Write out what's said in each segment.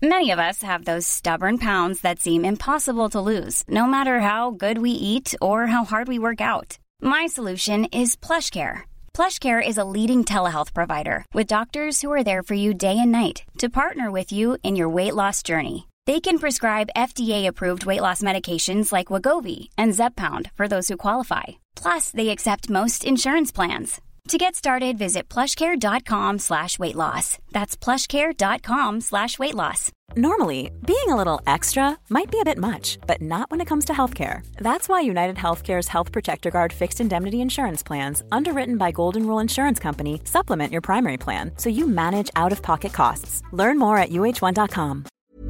Many of us have those stubborn pounds that seem impossible to lose, no matter how good we eat or how hard we work out. My solution is PlushCare. PlushCare is a leading telehealth provider with doctors who are there for you day and night to partner with you in your weight loss journey. They can prescribe FDA-approved weight loss medications like Wegovy and Zepbound for those who qualify. Plus, they accept most insurance plans. To get started, visit plushcare.com/weightloss. That's plushcare.com/weightloss. Normally, being a little extra might be a bit much, but not when it comes to healthcare. That's why United Healthcare's Health Protector Guard fixed indemnity insurance plans, underwritten by Golden Rule Insurance Company, supplement your primary plan so you manage out-of-pocket costs. Learn more at uh1.com.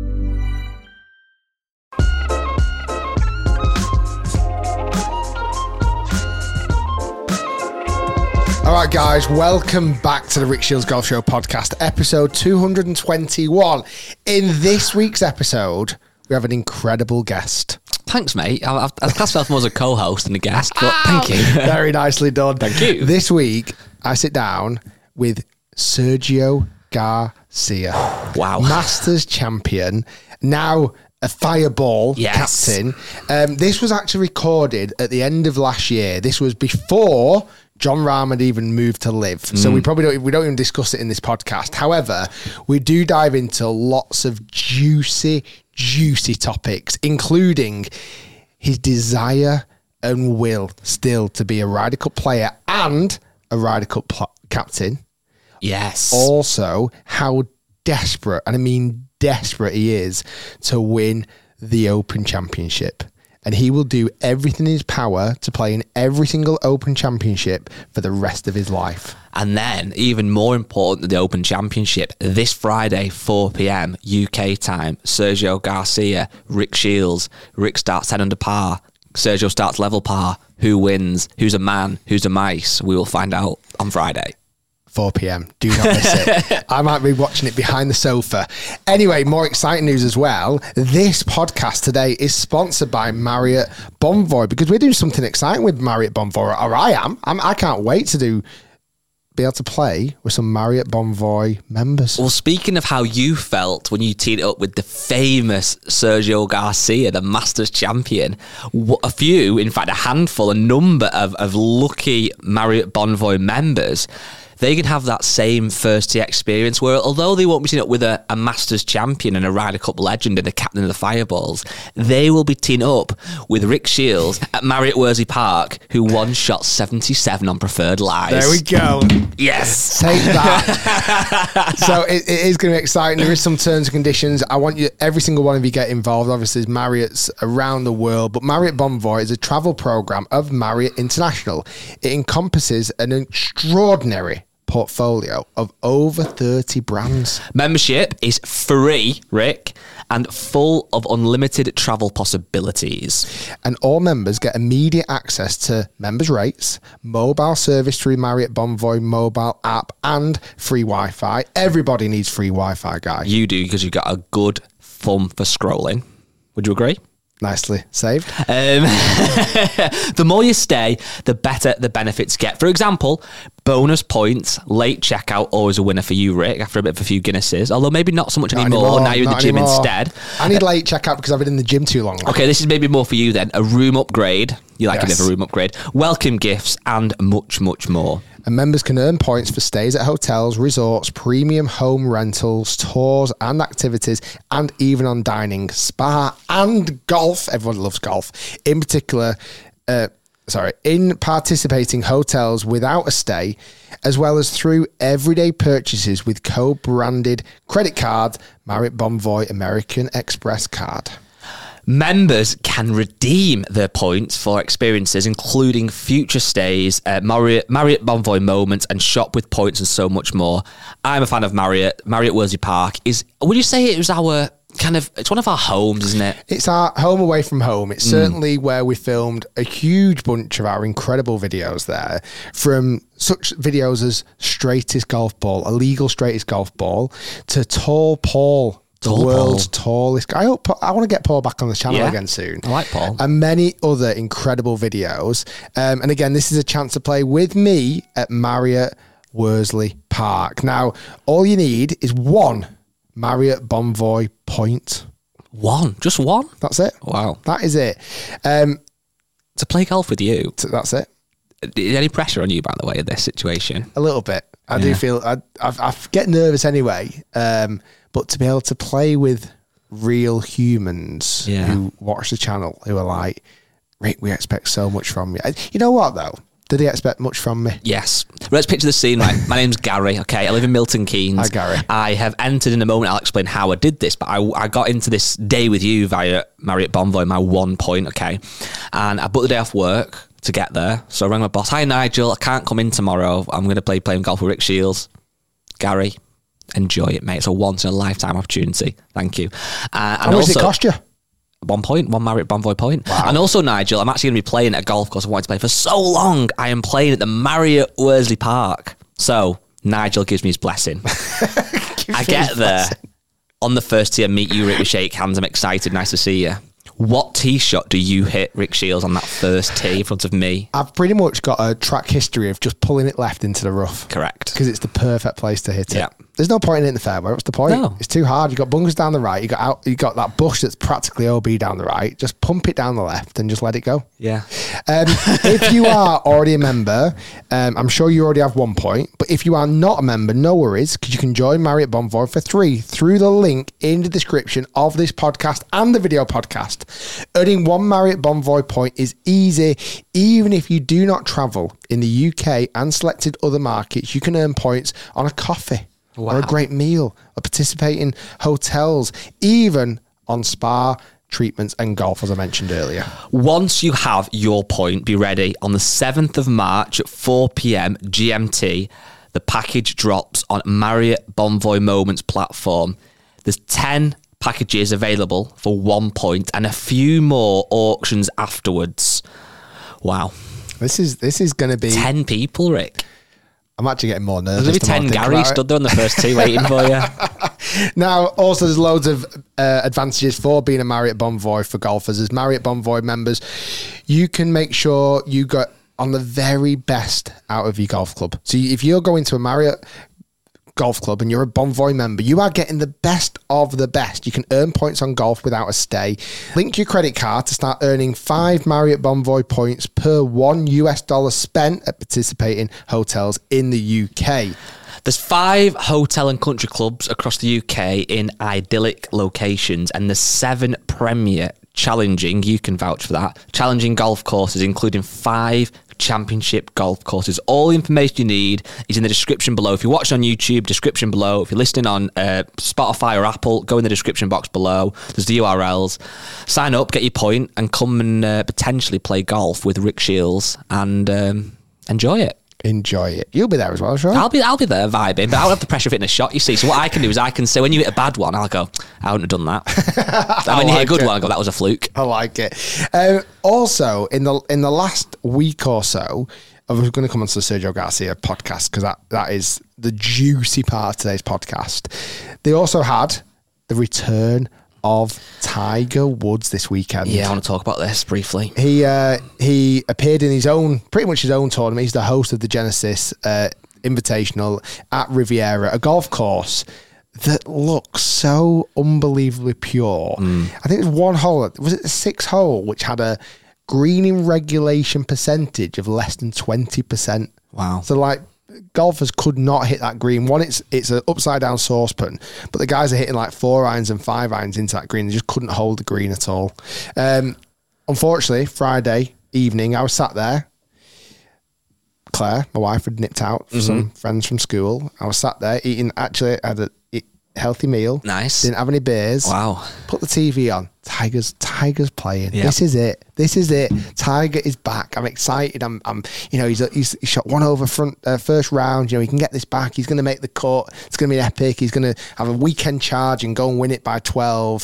All right, guys, welcome back to the Rick Shields Golf Show podcast, episode 221. In this week's episode, we have an incredible guest. Thanks, mate. I've classed myself more as a co-host than a guest, but thank you. Very nicely done. Thank you. This week, I sit down with Sergio Garcia. Wow. Masters champion, now a Fireball captain. This was actually recorded at the end of last year. This was before Jon Rahm had even moved to live. So we probably don't even discuss it in this podcast. However, we do dive into lots of juicy topics, including his desire and will still to be a Ryder Cup player and a Ryder Cup captain. Yes. Also, how desperate, and I mean desperate, he is to win the Open Championship. And he will do everything in his power to play in every single Open Championship for the rest of his life. And then, even more important than the Open Championship, this Friday, 4 p.m. UK time, Sergio Garcia, Rick Shields. Rick starts 10 under par. Sergio starts level par. Who wins? Who's a man? Who's a mice? We will find out on Friday. 4 p.m. Do not miss it. I might be watching it behind the sofa. Anyway, more exciting news as well. This podcast today is sponsored by Marriott Bonvoy, because we're doing something exciting with Marriott Bonvoy, or I am. I can't wait to be able to play with some Marriott Bonvoy members. Well, speaking of how you felt when you teed it up with the famous Sergio Garcia, the Masters champion, a number of lucky Marriott Bonvoy members, they can have that same first tee experience where, although they won't be teaming up with a Masters champion and a Ryder Cup legend and a captain of the Fireballs, they will be teaming up with Rick Shields at Marriott Worsley Park, who one shot 77 on preferred lies. There we go. Yes. Take that. So it is going to be exciting. There is some terms and conditions. I want every single one of you get involved. Obviously, there's Marriott's around the world, but Marriott Bonvoy is a travel program of Marriott International. It encompasses an extraordinary portfolio of over 30 brands. Membership is free, Rick, and full of unlimited travel possibilities. And all members get immediate access to members' rates, mobile service through Marriott Bonvoy mobile app, and free Wi-Fi. Everybody needs free Wi-Fi, guys. You do, because you've got a good thumb for scrolling. Would you agree? Nicely saved. The more you stay, the better the benefits get. For example, bonus points, late checkout, always a winner for you, Rick, after a bit of a few Guinnesses. Although maybe not so much anymore. Now you're in the gym instead. I need late checkout because I've been in the gym too long. Okay, this is maybe more for you then. A room upgrade. You like a bit of a room upgrade. Welcome gifts and much, much more. And members can earn points for stays at hotels, resorts, premium home rentals, tours and activities, and even on dining, spa and golf. Everyone loves golf. In particular, in participating hotels without a stay, as well as through everyday purchases with co-branded credit card, Marriott Bonvoy American Express card. Members can redeem their points for experiences, including future stays, Marriott Bonvoy moments, and shop with points and so much more. I'm a fan of Marriott. Marriott Worsley Park would you say it was it's one of our homes, isn't it? It's our home away from home. It's certainly where we filmed a huge bunch of our incredible videos there, from such videos as Straightest Golf Ball, Illegal Straightest Golf Ball, to Tall Paul. The world's tallest guy. I want to get Paul back on the channel again soon. I like Paul. And many other incredible videos. And again, this is a chance to play with me at Marriott Worsley Park. Now, all you need is one Marriott Bonvoy point. One? Just one? That's it. Wow. That is it. To play golf with you? That's it. Any pressure on you, by the way, in this situation? A little bit. I do feel... I get nervous anyway, but to be able to play with real humans who watch the channel, who are like, Rick, we expect so much from you. You know what, though? Did he expect much from me? Yes. Let's picture the scene, right? My name's Gary, okay? I live in Milton Keynes. Hi, Gary. I have entered in a moment. I'll explain how I did this, but I got into this day with you via Marriott Bonvoy, my 1 point, okay? And I booked the day off work to get there. So I rang my boss. Hi, Nigel. I can't come in tomorrow. I'm going to playing golf with Rick Shields. Gary, enjoy it, mate. It's a once-in-a-lifetime opportunity. Thank you. How much did it cost you? 1 point, 1 Marriott Bonvoy point. Wow. And also, Nigel, I'm actually going to be playing at a golf course I wanted to play for so long. I am playing at the Marriott Worsley Park. So, Nigel gives me his blessing. I get there on the first tee, I meet you, Rick, we shake hands. I'm excited. Nice to see you. What tee shot do you hit, Rick Shields, on that first tee in front of me? I've pretty much got a track history of just pulling it left into the rough. Correct. Because it's the perfect place to hit it. There's no point in it in the fairway. What's the point? No. It's too hard. You've got bunkers down the right. You got that bush that's practically OB down the right. Just pump it down the left and just let it go. Yeah. If you are already a member, I'm sure you already have 1 point. But if you are not a member, no worries, because you can join Marriott Bonvoy for 3 through the link in the description of this podcast and the video podcast. Earning 1 Marriott Bonvoy point is easy. Even if you do not travel in the UK and selected other markets, you can earn points on a coffee. Wow. Or a great meal, or participating hotels, even on spa treatments and golf, as I mentioned earlier. Once you have your point, be ready. On the 7th of March at 4 p.m. GMT, the package drops on Marriott Bonvoy Moments platform. There's 10 packages available for 1 point and a few more auctions afterwards. Wow. This is going to be... 10 people, Rick. I'm actually getting more nervous. There's going to be 10 Gary stood there on the first tee waiting for you. Now, also, there's loads of advantages for being a Marriott Bonvoy for golfers. As Marriott Bonvoy members, you can make sure you get on the very best out of your golf club. So if you're going to a Marriott golf club and you're a Bonvoy member, you are getting the best of the best. You can earn points on golf without a stay. Link your credit card to start earning 5 Marriott Bonvoy points per $1 spent at participating hotels in the UK. There's 5 hotel and country clubs across the UK in idyllic locations, and there's 7 premier challenging, you can vouch for that, challenging golf courses, including 5 championship golf courses. All the information you need is in the description below. If you're watching on YouTube, description below. If you're listening on Spotify or Apple, go in the description box below. There's the URLs. Sign up, get your point, and come and potentially play golf with Rick Shields and enjoy it. Enjoy it. You'll be there as well, sure. I'll be there vibing, but I don't have the pressure of hitting a shot, you see. So what I can do is I can say, when you hit a bad one, I'll go, I wouldn't have done that. And when you hit a good one, I'll go, that was a fluke. I like it. Also, in the last week or so, I was going to come onto the Sergio Garcia podcast because that is the juicy part of today's podcast. They also had the return of Tiger Woods this weekend. Yeah, I want to talk about this briefly. He appeared in pretty much his own tournament. He's the host of the Genesis Invitational at Riviera, a golf course that looks so unbelievably pure. I think it was one hole, was it the 6th hole, which had a greening regulation percentage of less than 20%. Wow. So like, golfers could not hit that green. One, it's an upside down saucepan, but the guys are hitting like 4 irons and 5 irons into that green. They just couldn't hold the green at all. Unfortunately, Friday evening, I was sat there. Claire, my wife, had nipped out for some friends from school. I was sat there eating, actually, I had a healthy meal. Nice. Didn't have any beers. Wow. Put the TV on. Tiger's playing. Yep. This is it. Tiger is back. I'm excited. I'm he's shot one over first round. He can get this back. He's going to make the cut. It's going to be epic. He's going to have a weekend charge and go and win it by 12.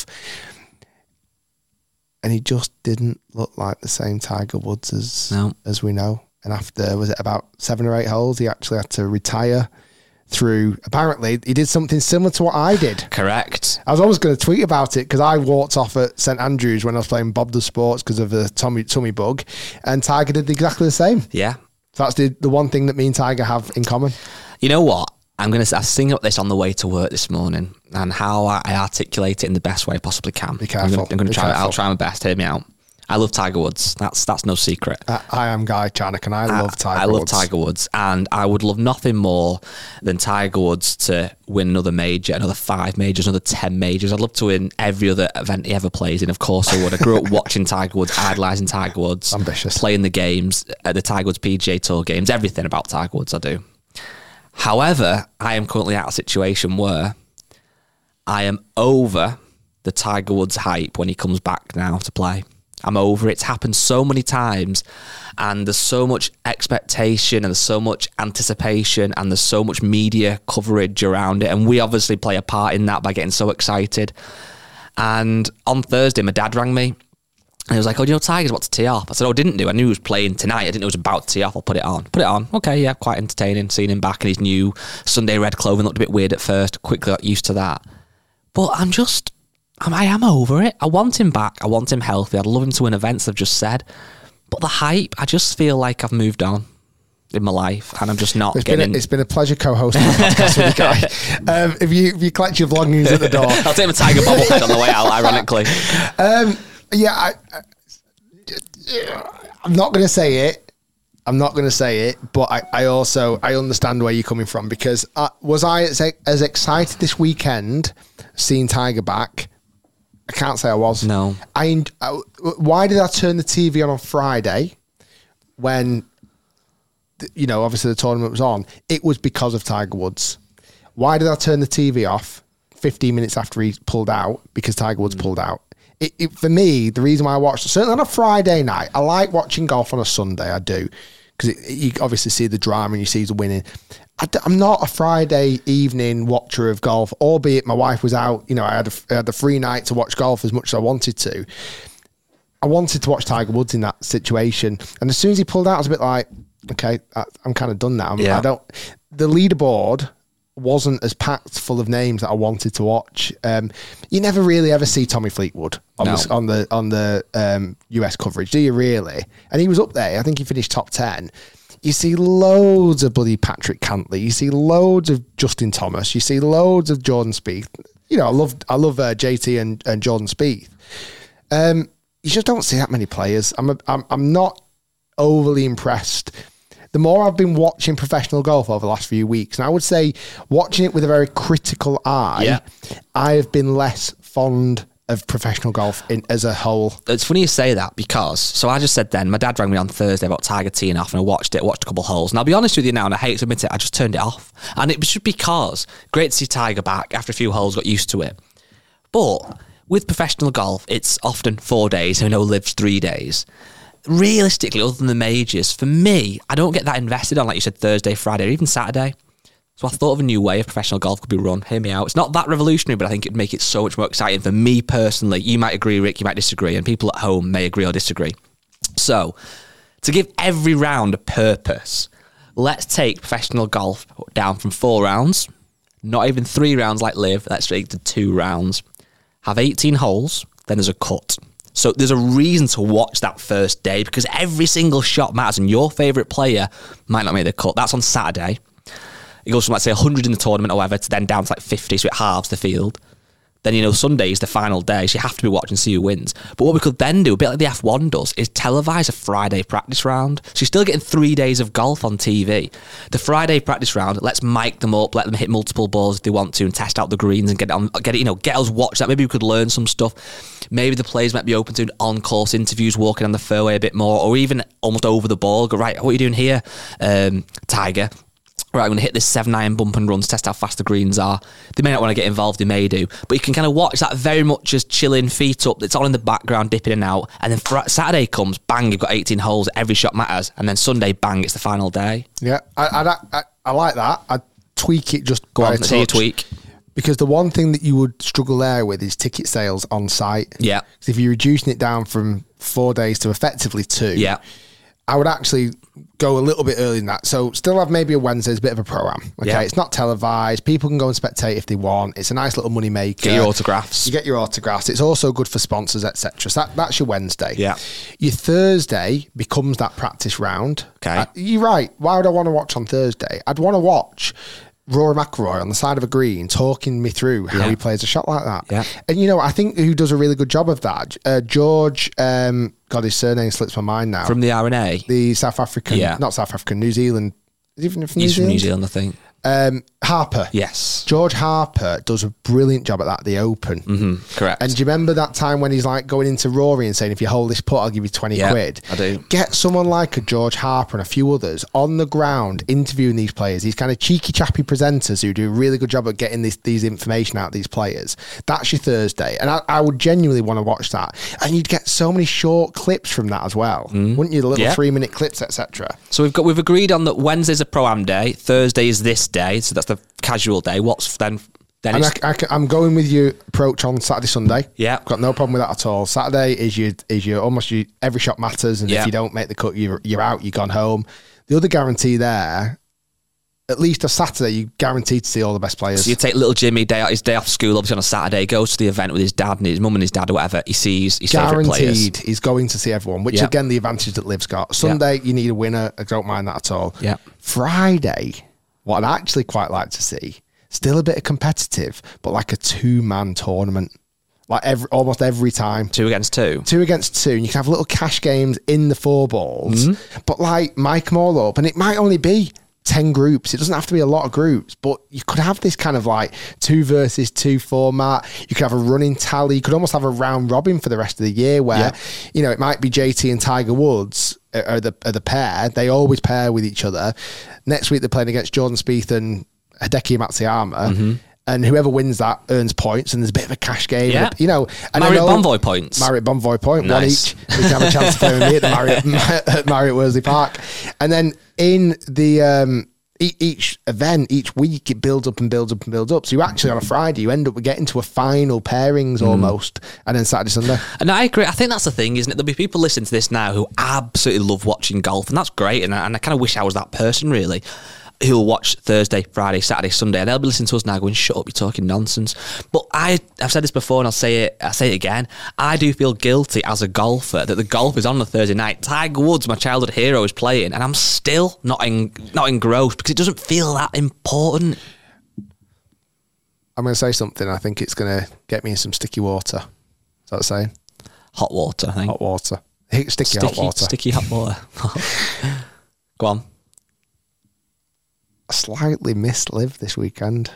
And he just didn't look like the same Tiger Woods as we know. And after, was it about 7 or 8 holes, he actually had to retire. Apparently, he did something similar to what I did. Correct. I was almost going to tweet about it because I walked off at St Andrews when I was playing Bob the Sports because of the tummy bug, and Tiger did exactly the same. Yeah. So that's the one thing that me and Tiger have in common. You know what? I was thinking about this on the way to work this morning and how I articulate it in the best way I possibly can. Be careful. I'm going to try. I'll try my best. Hear me out. I love Tiger Woods. That's no secret. I am Guy Chanak, and I love Tiger Woods. I love Tiger Woods, and I would love nothing more than Tiger Woods to win another major, another 5 majors, another 10 majors. I'd love to win every other event he ever plays in. Of course I would. I grew up watching Tiger Woods, idolising Tiger Woods. Ambitious. Playing the games, at the Tiger Woods PGA Tour games, everything about Tiger Woods I do. However, I am currently at a situation where I am over the Tiger Woods hype when he comes back now to play. I'm over it. It's happened so many times, and there's so much expectation and there's so much anticipation and there's so much media coverage around it, and we obviously play a part in that by getting so excited. And on Thursday, my dad rang me and he was like, "Oh, do you know Tiger's about to tee off?" I said, "Oh, I didn't do. I knew he was playing tonight. I didn't know he was about to tee off. I'll put it on." Put it on. Okay, yeah, quite entertaining. Seeing him back in his new Sunday red clothing looked a bit weird at first. Quickly got used to that. But I am over it. I want him back. I want him healthy. I'd love him to win events, I've just said. But the hype, I just feel like I've moved on in my life, and I'm just not getting... It's been a pleasure co-hosting the podcast with you, Guy. If you collect your belongings at the door... I'll take my Tiger bobblehead on the way out, ironically. I'm not going to say it. But I understand where you're coming from, because was I as excited this weekend seeing Tiger back? I can't say I was. No. Why did I turn the TV on Friday when, obviously the tournament was on? It was because of Tiger Woods. Why did I turn the TV off 15 minutes after he pulled out? Because Tiger Woods pulled out. For me, the reason why I watched, certainly on a Friday night, I like watching golf on a Sunday, I do, because you obviously see the drama and you see the winning. I'm not a Friday evening watcher of golf, albeit my wife was out. I had a free night to watch golf as much as I wanted to. I wanted to watch Tiger Woods in that situation. And as soon as he pulled out, I was a bit like, okay, I'm kind of done now. The leaderboard wasn't as packed full of names that I wanted to watch. You never really ever see Tommy Fleetwood on the US coverage, do you really? And he was up there. I think he finished top 10. You see loads of bloody Patrick Cantley. You see loads of Justin Thomas. You see loads of Jordan Spieth. I love JT and Jordan Spieth. You just don't see that many players. I'm not overly impressed. The more I've been watching professional golf over the last few weeks, and I would say watching it with a very critical eye, I have been less fond of professional golf as a whole. It's funny you say that, because, so I just said then, my dad rang me on Thursday about Tiger teeing off, and I watched a couple of holes. And I'll be honest with you now, and I hate to admit it, I just turned it off. And it was just because, great to see Tiger back after a few holes, got used to it. But with professional golf, it's often 4 days, lives 3 days. Realistically, other than the majors, for me, I don't get that invested on, like you said, Thursday, Friday, or even Saturday. So I thought of a new way of professional golf could be run. Hear me out. It's not that revolutionary, but I think it'd make it so much more exciting for me personally. You might agree, Rick, you might disagree, and people at home may agree or disagree. So, to give every round a purpose, let's take professional golf down from 4 rounds, not even 3 rounds like live, let's take it to 2 rounds. Have 18 holes, then there's a cut. So there's a reason to watch that first day, because every single shot matters, and your favourite player might not make the cut. That's on Saturday. It goes from, let's say, 100 in the tournament or whatever to then down to like 50, so it halves the field. Then, Sunday is the final day, so you have to be watching to see who wins. But what we could then do, a bit like the F1 does, is televise a Friday practice round. So you're still getting 3 days of golf on TV. The Friday practice round, let's mic them up, let them hit multiple balls if they want to, and test out the greens and get us watch that. Maybe we could learn some stuff. Maybe the players might be open to on-course interviews, walking on the fairway a bit more, or even almost over the ball. Go, right, what are you doing here, Tiger? Right, I'm going to hit this 7-iron bump and runs, test how fast the greens are. They may not want to get involved, they may do. But you can kind of watch that very much as chilling, feet up. It's all in the background, dipping in and out. And then Saturday comes, bang, you've got 18 holes, every shot matters. And then Sunday, bang, it's the final day. Yeah, I like that. I'd tweak it just Go on, let's hear your tweak. Because the one thing that you would struggle there with is ticket sales on site. Yeah. Because if you're reducing it down from 4 days to effectively 2, I would actually go a little bit earlier than that. So still have maybe a Wednesday as a bit of a pro-am. Okay, yeah. It's not televised. People can go and spectate if they want. It's a nice little money maker. Get your autographs. You get your autographs. It's also good for sponsors, etc. So that's your Wednesday. Yeah. Your Thursday becomes that practice round. Okay. You're right. Why would I want to watch on Thursday? I'd want to watch Rory McIlroy on the side of a green talking me through how he plays a shot like that. Yeah. And, you know, I think who does a really good job of that, George, God, his surname slips my mind now. From the RNA? The South African, not South African, New Zealand. Is he from New Zealand? He's from New Zealand, I think. Harper. Yes. George Harper does a brilliant job at that, the Open. Mm-hmm. Correct. And do you remember that time when he's like going into Rory and saying, if you hold this putt, I'll give you 20 quid? I do. Get someone like a George Harper and a few others on the ground interviewing these players, these kind of cheeky, chappy presenters who do a really good job at getting these information out of these players. That's your Thursday. And I would genuinely want to watch that. And you'd get so many short clips from that as well, wouldn't you? The little 3-minute clips, etc. So we've agreed on that Wednesday's a Pro-Am day, Thursday is this day, so that's the casual day. What's then and I'm going with your approach on Saturday, Sunday. Yeah, got no problem with that at all. Saturday is your almost every shot matters, and if you don't make the cut, you're out. You've gone home. The other guarantee there, at least a Saturday, you guaranteed to see all the best players. So you take little Jimmy his day off school, obviously on a Saturday, goes to the event with his dad and his mum and his dad or whatever. He sees his favourite players. Guaranteed, he's going to see everyone. Which again, the advantage that Liv's got. Sunday, you need a winner. I don't mind that at all. Yeah. Friday, what I'd actually quite like to see. Still a bit of competitive, but like a 2-man tournament. Like almost every time. 2 against 2. 2 against 2. And you can have little cash games in the 4 balls. But like mic them all up. And it might only be 10 groups. It doesn't have to be a lot of groups. But you could have this kind of like 2 versus 2 format. You could have a running tally. You could almost have a round robin for the rest of the year where, you know, it might be JT and Tiger Woods are the pair. They always pair with each other. Next week they're playing against Jordan Spieth and Hideki Matsuyama, and whoever wins that earns points, and there's a bit of a cash game. Yeah. You know, and Marriott Bonvoy points. Marriott Bonvoy point, nice. 1 each. We can have a chance to play with me at the Marriott Worsley Park. And then in the each event, each week, it builds up and builds up and builds up. So you actually, on a Friday, you end up getting to a final pairings almost, and then Saturday, Sunday. And I agree. I think that's the thing, isn't it? There'll be people listening to this now who absolutely love watching golf, and that's great. And I kind of wish I was that person, really, who'll watch Thursday, Friday, Saturday, Sunday, and they'll be listening to us now going, shut up, you're talking nonsense. But I've said this before and I'll say it again. I do feel guilty as a golfer that the golf is on a Thursday night. Tiger Woods, my childhood hero, is playing, and I'm still not engrossed because it doesn't feel that important. I'm going to say something. I think it's going to get me in some sticky water. Is that what I'm saying? Hot water, I think. Hot water. Sticky hot water. Sticky hot water. Go on. I slightly missed Liv this weekend.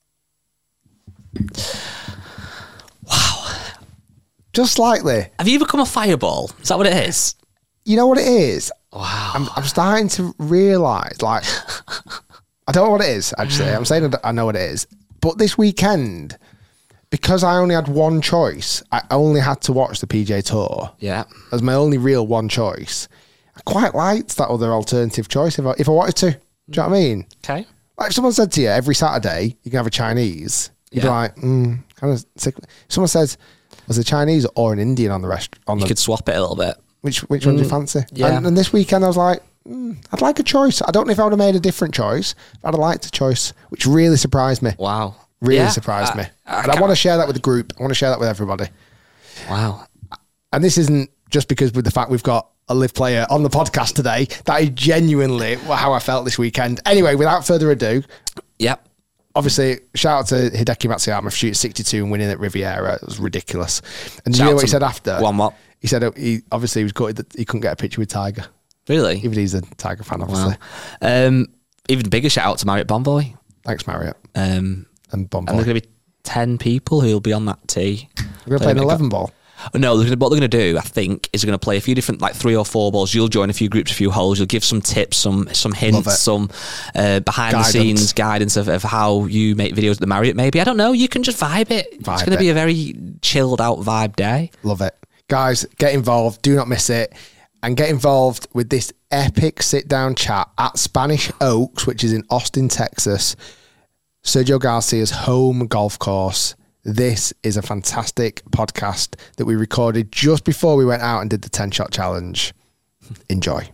Wow. Just slightly. Have you become a fireball? Is that what it is? You know what it is? Wow. I'm starting to realise, like, I don't know what it is, actually. I'm saying I know what it is. But this weekend, because I only had one choice, I only had to watch the PGA Tour. Yeah. As my only real one choice. I quite liked that other alternative choice if I wanted to. Do you know what I mean? Okay. Like if someone said to you, every Saturday you can have a Chinese, you'd be like, kind of sick. If someone says, was a Chinese or an Indian on the restaurant? You could swap it a little bit. Which one do you fancy? Yeah. And this weekend I was like, I'd like a choice. I don't know if I would have made a different choice, but I'd have liked a choice, which really surprised me. Wow. Really surprised me. And I want to share that with the group. I want to share that with everybody. Wow. And this isn't just because with the fact we've got a Liv player on the podcast today. That is genuinely how I felt this weekend. Anyway, without further ado, obviously, shout out to Hideki Matsuyama for shooting 62 and winning at Riviera. It was ridiculous. And do you know what he said after? What? He said he was gutted that he couldn't get a picture with Tiger. Really? Even he's a Tiger fan, obviously. Wow. Even bigger shout out to Marriott Bonvoy. Thanks, Marriott. And Bonvoy. And there's going to be 10 people who'll be on that tee. We're going to play an 11 ball. No, what they're going to do, I think, is they're going to play a few different, like 3 or 4 balls. You'll join a few groups, a few holes. You'll give some tips, some hints, some behind-the-scenes guidance of how you make videos at the Marriott, maybe. I don't know. You can just vibe it. It's going to be a very chilled-out vibe day. Love it. Guys, get involved. Do not miss it. And get involved with this epic sit-down chat at Spanish Oaks, which is in Austin, Texas. Sergio Garcia's home golf course. This is a fantastic podcast that we recorded just before we went out and did the 10-shot challenge. Enjoy.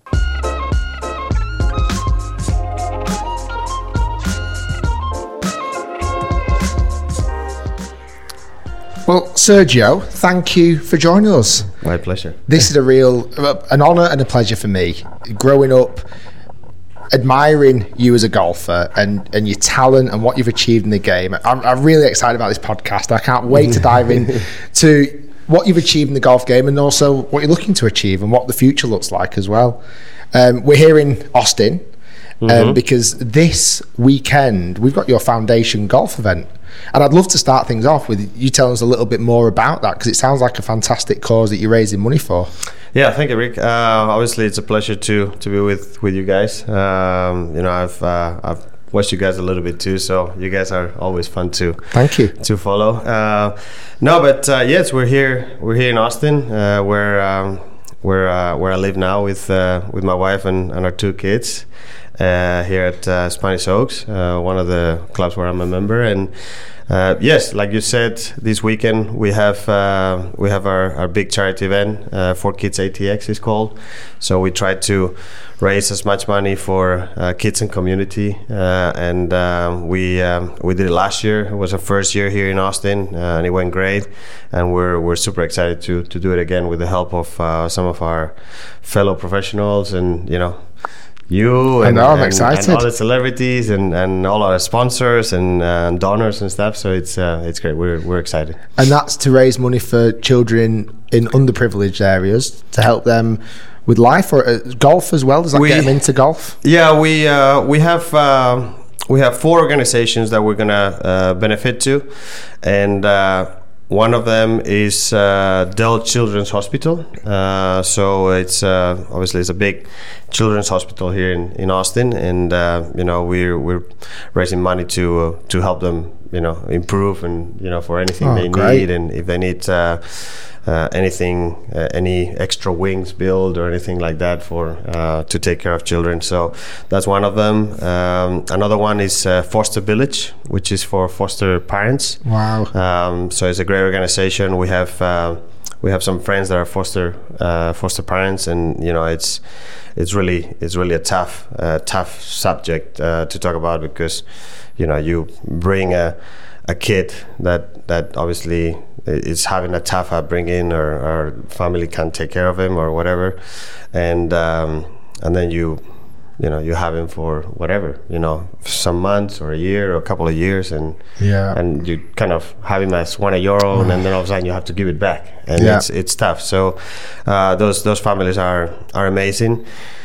Well, Sergio, thank you for joining us. My pleasure. This is an honour and a pleasure for me. Growing up, admiring you as a golfer and your talent and what you've achieved in the game. I'm really excited about this podcast. I can't wait to dive in to what you've achieved in the golf game and also what you're looking to achieve and what the future looks like as well. We're here in Austin because this weekend we've got your foundation golf event. And I'd love to start things off with you telling us a little bit more about that, because it sounds like a fantastic cause that you're raising money for. Yeah, thank you, Rick. Obviously, it's a pleasure to be with you guys. I've watched you guys a little bit too, so you guys are always fun to follow. Yes, we're here in Austin, where I live now with my wife and our 2 kids. Here at Spanish Oaks, one of the clubs where I'm a member, and yes, like you said, this weekend we have our big charity event. For Kids ATX is called. So we try to raise as much money for kids and community, and we did it last year. It was our first year here in Austin, and it went great. And we're super excited to do it again with the help of some of our fellow professionals, and I'm excited. And all the celebrities and all our sponsors and donors and stuff. So it's great. We're excited. And that's to raise money for children in underprivileged areas to help them with life or golf as well. Does that get them into golf? Yeah, we have 4 organizations that we're gonna benefit to, and one of them is Dell Children's Hospital. So it's obviously it's a big children's hospital here in Austin, and we're raising money to help them improve and for anything they need, and if they need anything, any extra wings built or anything like that for to take care of children. So that's one of them. Another one is Foster Village, which is for foster parents. Wow. So it's a great organization. We have some friends that are foster parents, and it's really a tough subject to talk about, because you bring a kid that obviously is having a tough upbringing, or family can't take care of him or whatever, and then you have him for whatever, some months or a year or a couple of years, and you kind of have him as one of your own, and then all of a sudden you have to give it back, and it's tough. So those families are amazing.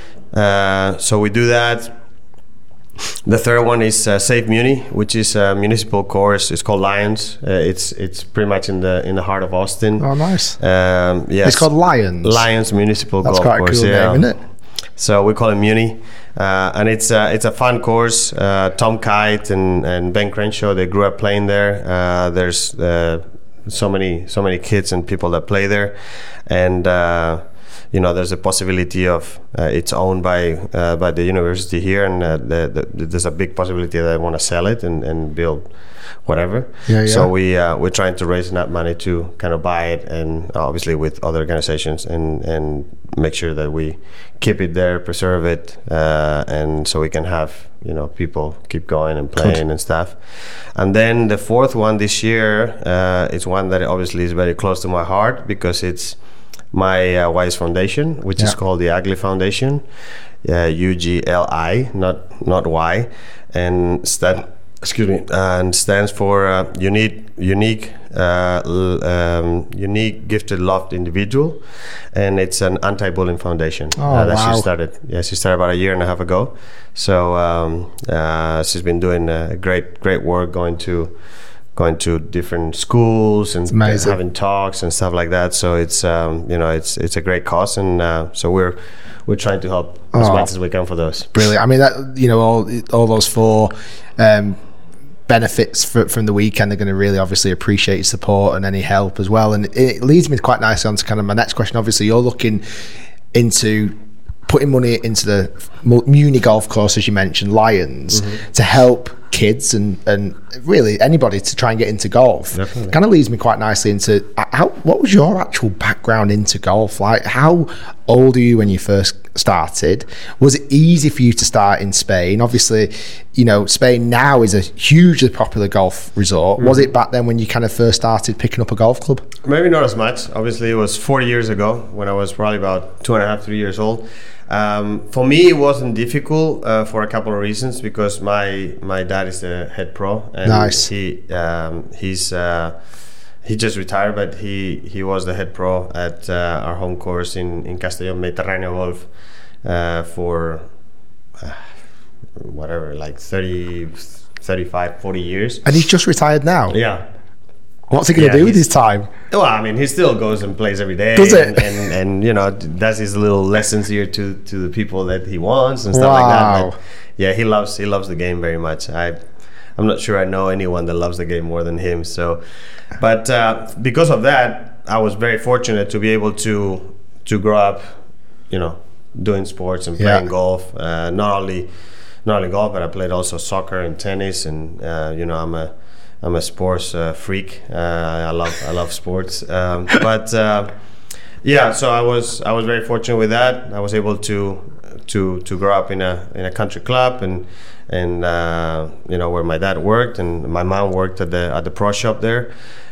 So we do that. The third one is Save Muni, which is a municipal course. It's called Lions. It's pretty much in the heart of Austin. Oh, nice. Yes. It's called Lions Municipal Golf Course. That's quite a cool name, isn't it? So we call it Muni, and it's a fun course. Tom Kite and Ben Crenshaw, they grew up playing there. There's so many kids and people that play there, and there's a possibility of it's owned by the university here, and there's a big possibility that they want to sell it and build whatever. So we're trying to raise enough money to kind of buy it, and obviously with other organizations, and make sure that we keep it there, preserve it, and so we can have people keep going and playing and stuff. And then the fourth one this year is one that obviously is very close to my heart, because it's my wife's foundation, which is called the Ugly Foundation, UGLI, not Y, and stands for unique gifted loved individual, and it's an anti-bullying foundation she started. She started about a year and a half ago. So she's been doing great work, going to different schools and having talks and stuff like that. So it's it's a great cause, and so we're trying to help as much as we can for those. Brilliant. I mean, that all those 4 benefits from the weekend, they're going to really obviously appreciate your support and any help as well. And it leads me quite nicely on to kind of my next question. Obviously, you're looking into putting money into the Muni golf course, as you mentioned, Lions, to help kids and really anybody to try and get into golf. Definitely. Kind of leads me quite nicely into what was your actual background into golf? Like, how old are you when you first started? Was it easy for you to start in Spain? Obviously, Spain now is a hugely popular golf resort. Was it back then when you kind of first started picking up a golf club? Maybe not as much. Obviously, it was 40 years ago when I was probably about 2.5, 3 years old. For me, it wasn't difficult for a couple of reasons, because my dad is the head pro, and nice. He just retired, but he was the head pro at our home course in Castellón, Mediterráneo Golf, for whatever, like 30, 35, 40 years. And he's just retired now? Yeah. What's he going to do with his time? Well, I mean, he still goes and plays every day. Does it? And you know, does his little lessons here to the people that he wants and stuff like that. But yeah, he loves the game very much. I'm not sure I know anyone that loves the game more than him. So, but because of that, I was very fortunate to be able to grow up, you know, doing sports and playing golf. Not only golf, but I played also soccer and tennis, and you know, I'm a sports freak. I love sports. Yeah, so I was very fortunate with that. I was able to grow up in a country club, and you know, where my dad worked and my mom worked at the pro shop there.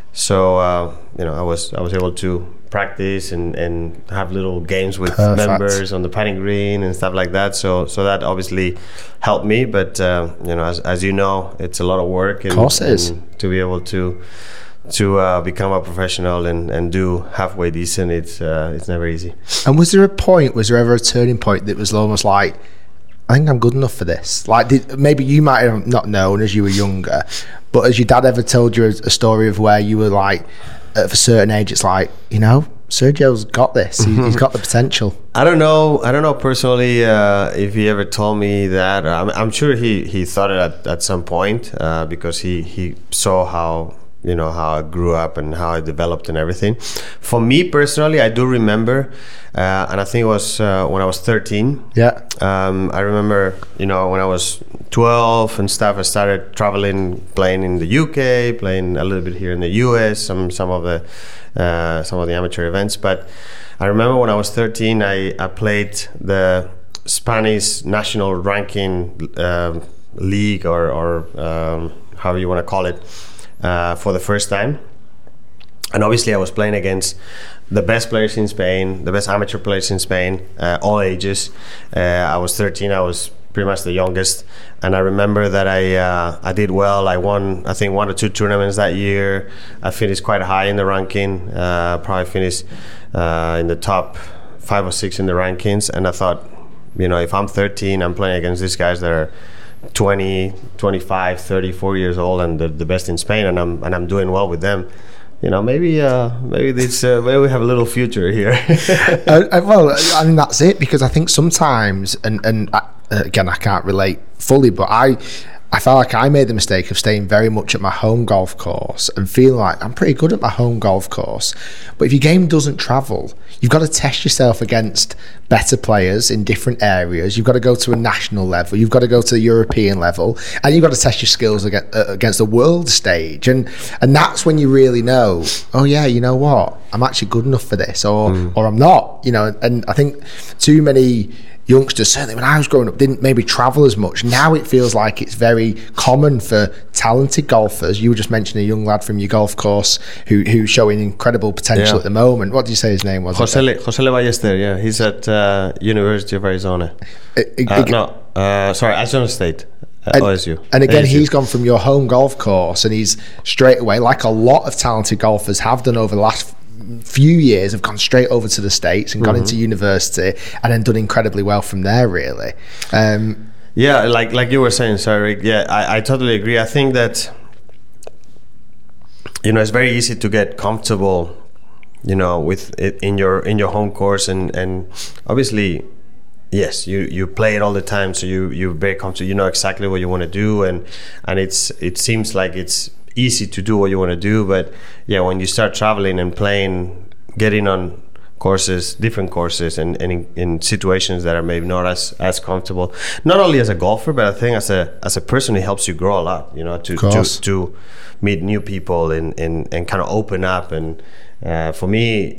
So you know, I was able to practice and have little games with members on the putting green and stuff like that. So that obviously helped me. But you know, as you know, it's a lot of work. And, of course it is. And to be able to become a professional and do halfway decent, it's never easy. And was there ever a turning point that was almost like, I think I'm good enough for this? Like, maybe you might have not known as you were younger, but has your dad ever told you a story of where you were like, at a certain age, it's like, you know, Sergio's got this. He's got the potential. I don't know personally if he ever told me that. I'm sure he thought it at some point, because he saw how I grew up and how I developed and everything. For me personally, I do remember, and I think it was when I was 13. Yeah. I remember, you know, when I was 12 and stuff, I started traveling, playing in the UK, playing a little bit here in the US, some of the amateur events. But I remember when I was 13, I played the Spanish national ranking league, or however you want to call it, for the first time. And obviously I was playing against the best players in Spain, the best amateur players in Spain, all ages. I was 13, I was pretty much the youngest, and I remember that I did well. I won, I think, 1 or 2 tournaments that year. I finished quite high in the ranking, probably finished in the top 5 or 6 in the rankings. And I thought, you know, if I'm 13, I'm playing against these guys that are 20, 25, 34 years old and the best in Spain, and I'm doing well with them. You know, maybe we have a little future here. Well, I mean, that's it, because I think sometimes, and again, I can't relate fully, but I felt like I made the mistake of staying very much at my home golf course and feeling like I'm pretty good at my home golf course. But if your game doesn't travel, you've got to test yourself against better players in different areas. You've got to go to a national level. You've got to go to the European level, and you've got to test your skills against the world stage. And that's when you really know, oh yeah, you know what, I'm actually good enough for this, or I'm not. You know, and I think too many youngsters, certainly when I was growing up, didn't maybe travel as much. Now it feels like it's very common for talented golfers. You were just mentioning a young lad from your golf course who's showing incredible potential at the moment. What did you say his name was? Josele Ballester, yeah. He's at University of Arizona. Arizona State. OSU. And again, he's gone from your home golf course, and he's straight away, like a lot of talented golfers have done over the last few years, have gone straight over to the States and gone into university and then done incredibly well from there, really. Yeah, like you were saying, sorry, Rick, yeah, I totally agree. I think that, you know, it's very easy to get comfortable, you know, with it in your home course, and obviously, yes, you play it all the time, so you're very comfortable, you know exactly what you want to do, and it seems like it's easy to do what you want to do. But yeah, when you start traveling and playing, getting on courses, different courses, and in situations that are maybe not as comfortable, not only as a golfer, but I think as a person, it helps you grow a lot, you know, to meet new people and kind of open up. And for me,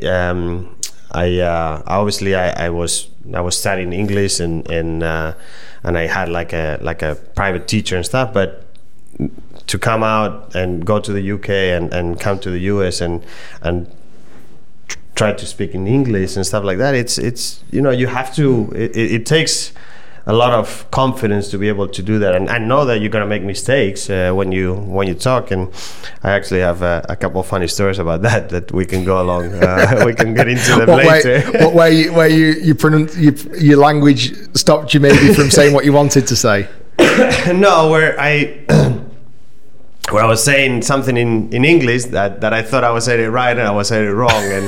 I was studying English and I had like a private teacher and stuff, but to come out and go to the UK and come to the US and try to speak in English and stuff like that. It's you have to. It takes a lot of confidence to be able to do that, and I know that you're gonna make mistakes when you talk, and I actually have a couple of funny stories about that we can go along. We can get into them later. Where your language stopped you maybe from saying what you wanted to say? No, where I was saying something in English that I thought I was saying it right and I was saying it wrong,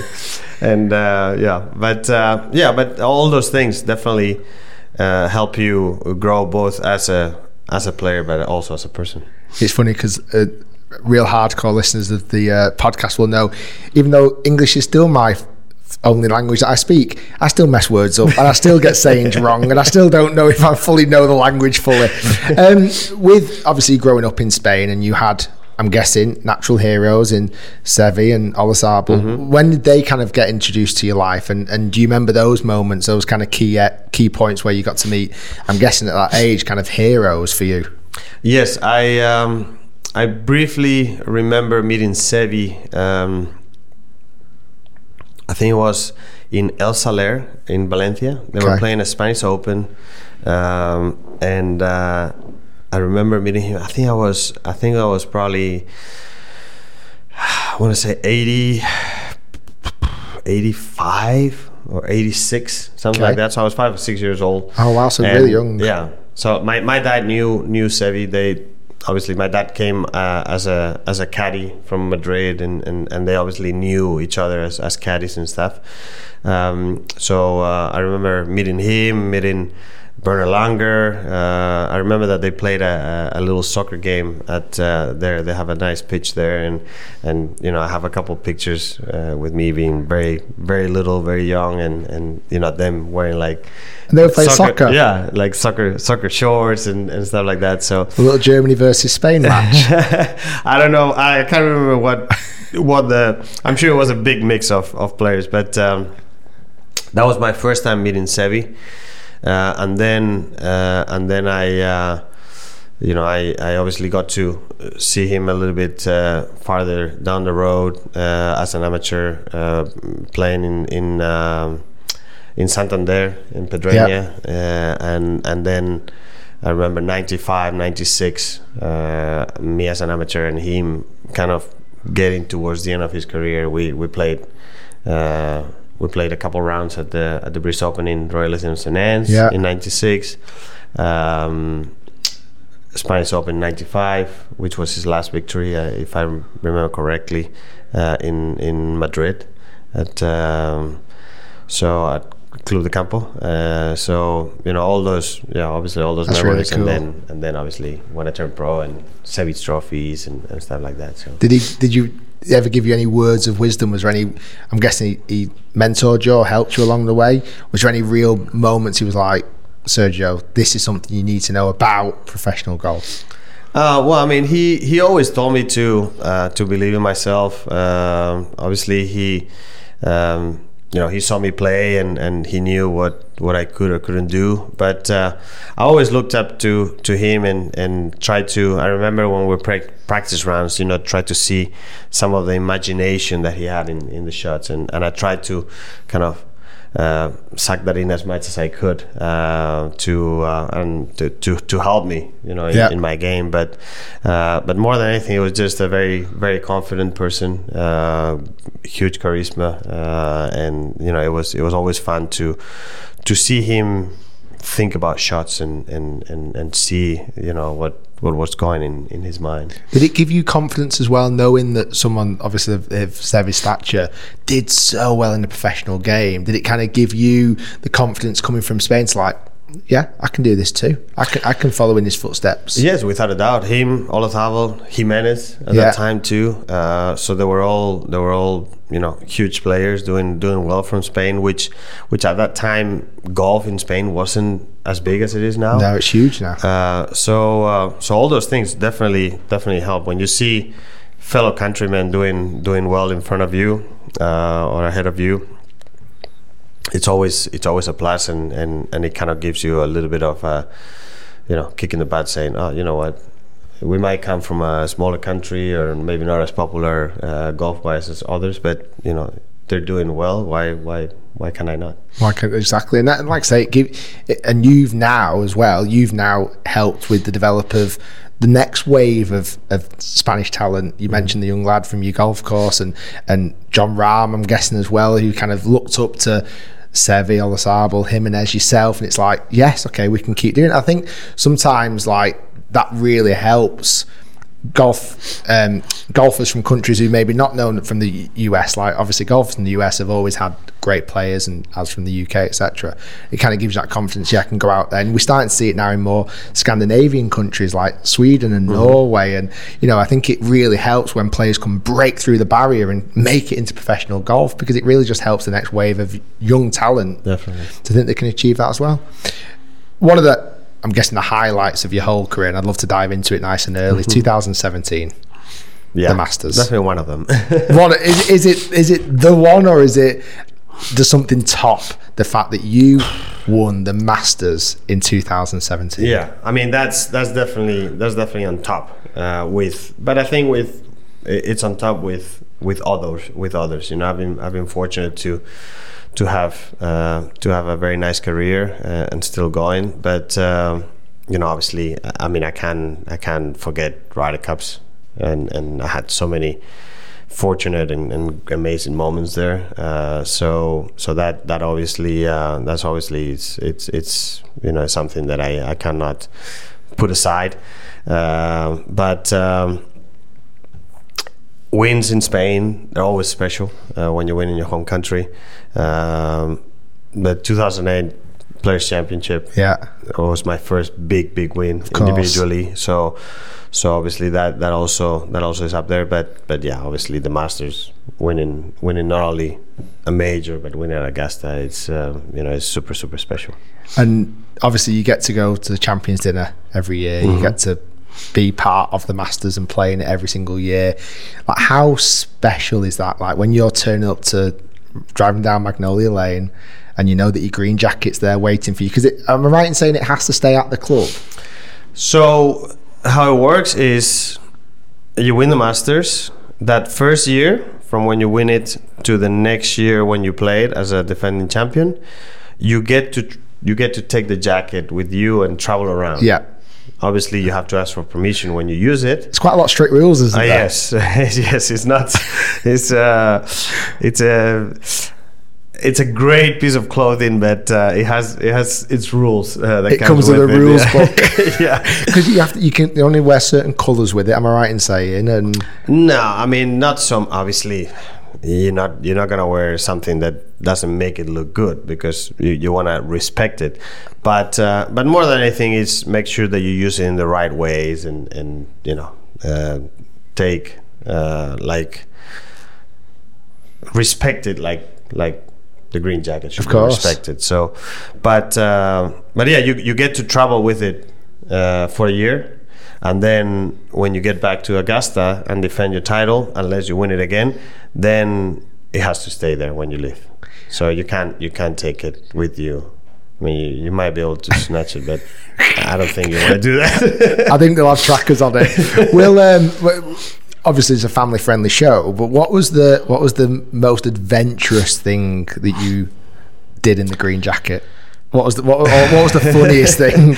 but all those things definitely help you grow both as a player but also as a person. It's funny because real hardcore listeners of the podcast will know, even though English is still my only language that I speak, I still mess words up and I still get sayings wrong, and I still don't know if I fully know the language fully. With obviously growing up in Spain, and you had, I'm guessing, natural heroes in Seve and Olazábal. Mm-hmm. When did they kind of get introduced to your life, and do you remember those moments, those kind of key points where you got to meet, I'm guessing at that age, kind of heroes for you? Yes, I briefly remember meeting Seve. I think it was in El Saler in Valencia. They were playing a Spanish Open, and I remember meeting him. I think I was probably, I want to say 85 or 86, something like that. So I was 5 or 6 years old. Oh wow, so really young. Yeah. So my dad knew Seve. Obviously my dad came as a caddy from Madrid, and they obviously knew each other as caddies and stuff. So I remember meeting him, meeting Bernard Langer. I remember that they played a little soccer game at there. They have a nice pitch there, and I have a couple of pictures with me being very, very little, very young, and them wearing like. And they would play soccer. Yeah, like soccer shorts and stuff like that. So a little Germany versus Spain match. I don't know. I can't remember what I'm sure it was a big mix of players, but that was my first time meeting Seve. And then I obviously got to see him a little bit farther down the road as an amateur, playing in Santander in Pedreña, and then I remember 95, 96, me as an amateur and him kind of getting towards the end of his career. We played. We played a couple rounds at the British Open in Royal St. Anne's in 96, Spanish Open 95, which was his last victory, if I remember correctly, in Madrid at Club de Campo. All those, obviously all those That's memories, really cool. and then obviously when I turned pro and Seve's trophies and stuff like that. So did you ever give you any words of wisdom? Was there any, I'm guessing he mentored you or helped you along the way? Was there any real moments he was like, Sergio, this is something you need to know about professional golf? Well, I mean, he always told me to believe in myself. Obviously, he saw me play and he knew what I could or couldn't do. But I always looked up to him and tried to. I remember when we practice rounds, try to see some of the imagination that he had in the shots, and I tried to kind of suck that in as much as I could to help me, in my game. But more than anything, it was just a very, very confident person, huge charisma, and it was always fun to see him think about shots and see what was going in his mind. Did it give you confidence as well, knowing that someone obviously of Seve's stature did so well in the professional game? Did it kind of give you the confidence coming from Spain to like, yeah, I can do this too. I can follow in his footsteps. Yes, without a doubt. Him, Olazábal, Jimenez at that time too. So they were all huge players doing well from Spain, which at that time golf in Spain wasn't as big as it is now. No, it's huge now. So all those things definitely help when you see fellow countrymen doing well in front of you or ahead of you. It's always a plus, and it kind of gives you a little bit of a kick in the butt, saying, oh, you know what, we might come from a smaller country or maybe not as popular golf wise as others, but they're doing well, why can I not? Exactly, and like I say, and you've now as well. You've now helped with the develop of the next wave of Spanish talent. You mentioned the young lad from your golf course, and Jon Rahm, I'm guessing as well, who kind of looked up to Seve, Olazabal, Jimenez, yourself, and it's like, yes, okay, we can keep doing it. I think sometimes like that really helps golfers from countries who maybe not known from the US. Like obviously golfers in the US have always had great players, and as from the UK, etc. It kind of gives you that confidence. I can go out there, and we're starting to see it now in more Scandinavian countries like Sweden and Norway, and I think it really helps when players can break through the barrier and make it into professional golf, because it really just helps the next wave of young talent definitely to think they can achieve that as well. One of the, I'm guessing, the highlights of your whole career, and I'd love to dive into it nice and early, 2017, the Masters. Definitely one of them. Is it the one, or does something top the fact that you won the Masters in 2017? Yeah, I mean that's definitely on top. But I think it's on top with others. I've been fortunate to have a very nice career and still going. But obviously, I mean, I can't forget Ryder Cups, and I had so many fortunate and amazing moments there. So that obviously that's obviously it's something that I cannot put aside. But wins in Spain, they're always special when you win in your home country. The 2008 Players Championship, was my first big win individually. So obviously that also is up there. But yeah, obviously the Masters, winning not only a major but winning at Augusta, it's it's super special. And obviously you get to go to the Champions Dinner every year. You get to be part of the Masters and playing it every single year. Like, how special is that? Like when you're turning up to driving down Magnolia Lane and you know that your green jacket's there waiting for you, because am I right in saying it has to stay at the club? So how it works is you win the Masters that first year. From when you win it to the next year when you play it as a defending champion, you get to take the jacket with you and travel around. Yeah. Obviously, you have to ask for permission when you use it. It's quite a lot of strict rules, isn't it? Yes, yes. It's not. It's a great piece of clothing, but it has its rules. That comes with a rules book. Yeah, because you can only wear certain colours with it. Am I right in saying? And no, I mean not some. Obviously, you're not gonna wear something that doesn't make it look good, because you want to respect it. But more than anything is make sure that you use it in the right ways, and take respect it like the green jacket should be respected. So, but yeah, you get to travel with it for a year, and then when you get back to Augusta and defend your title, unless you win it again, then it has to stay there when you leave. So you can't take it with you. I mean, you might be able to snatch it, but I don't think you want to do that. I think they'll have trackers on it. Well, obviously it's a family-friendly show, but what was the most adventurous thing that you did in the green jacket? What was the funniest thing?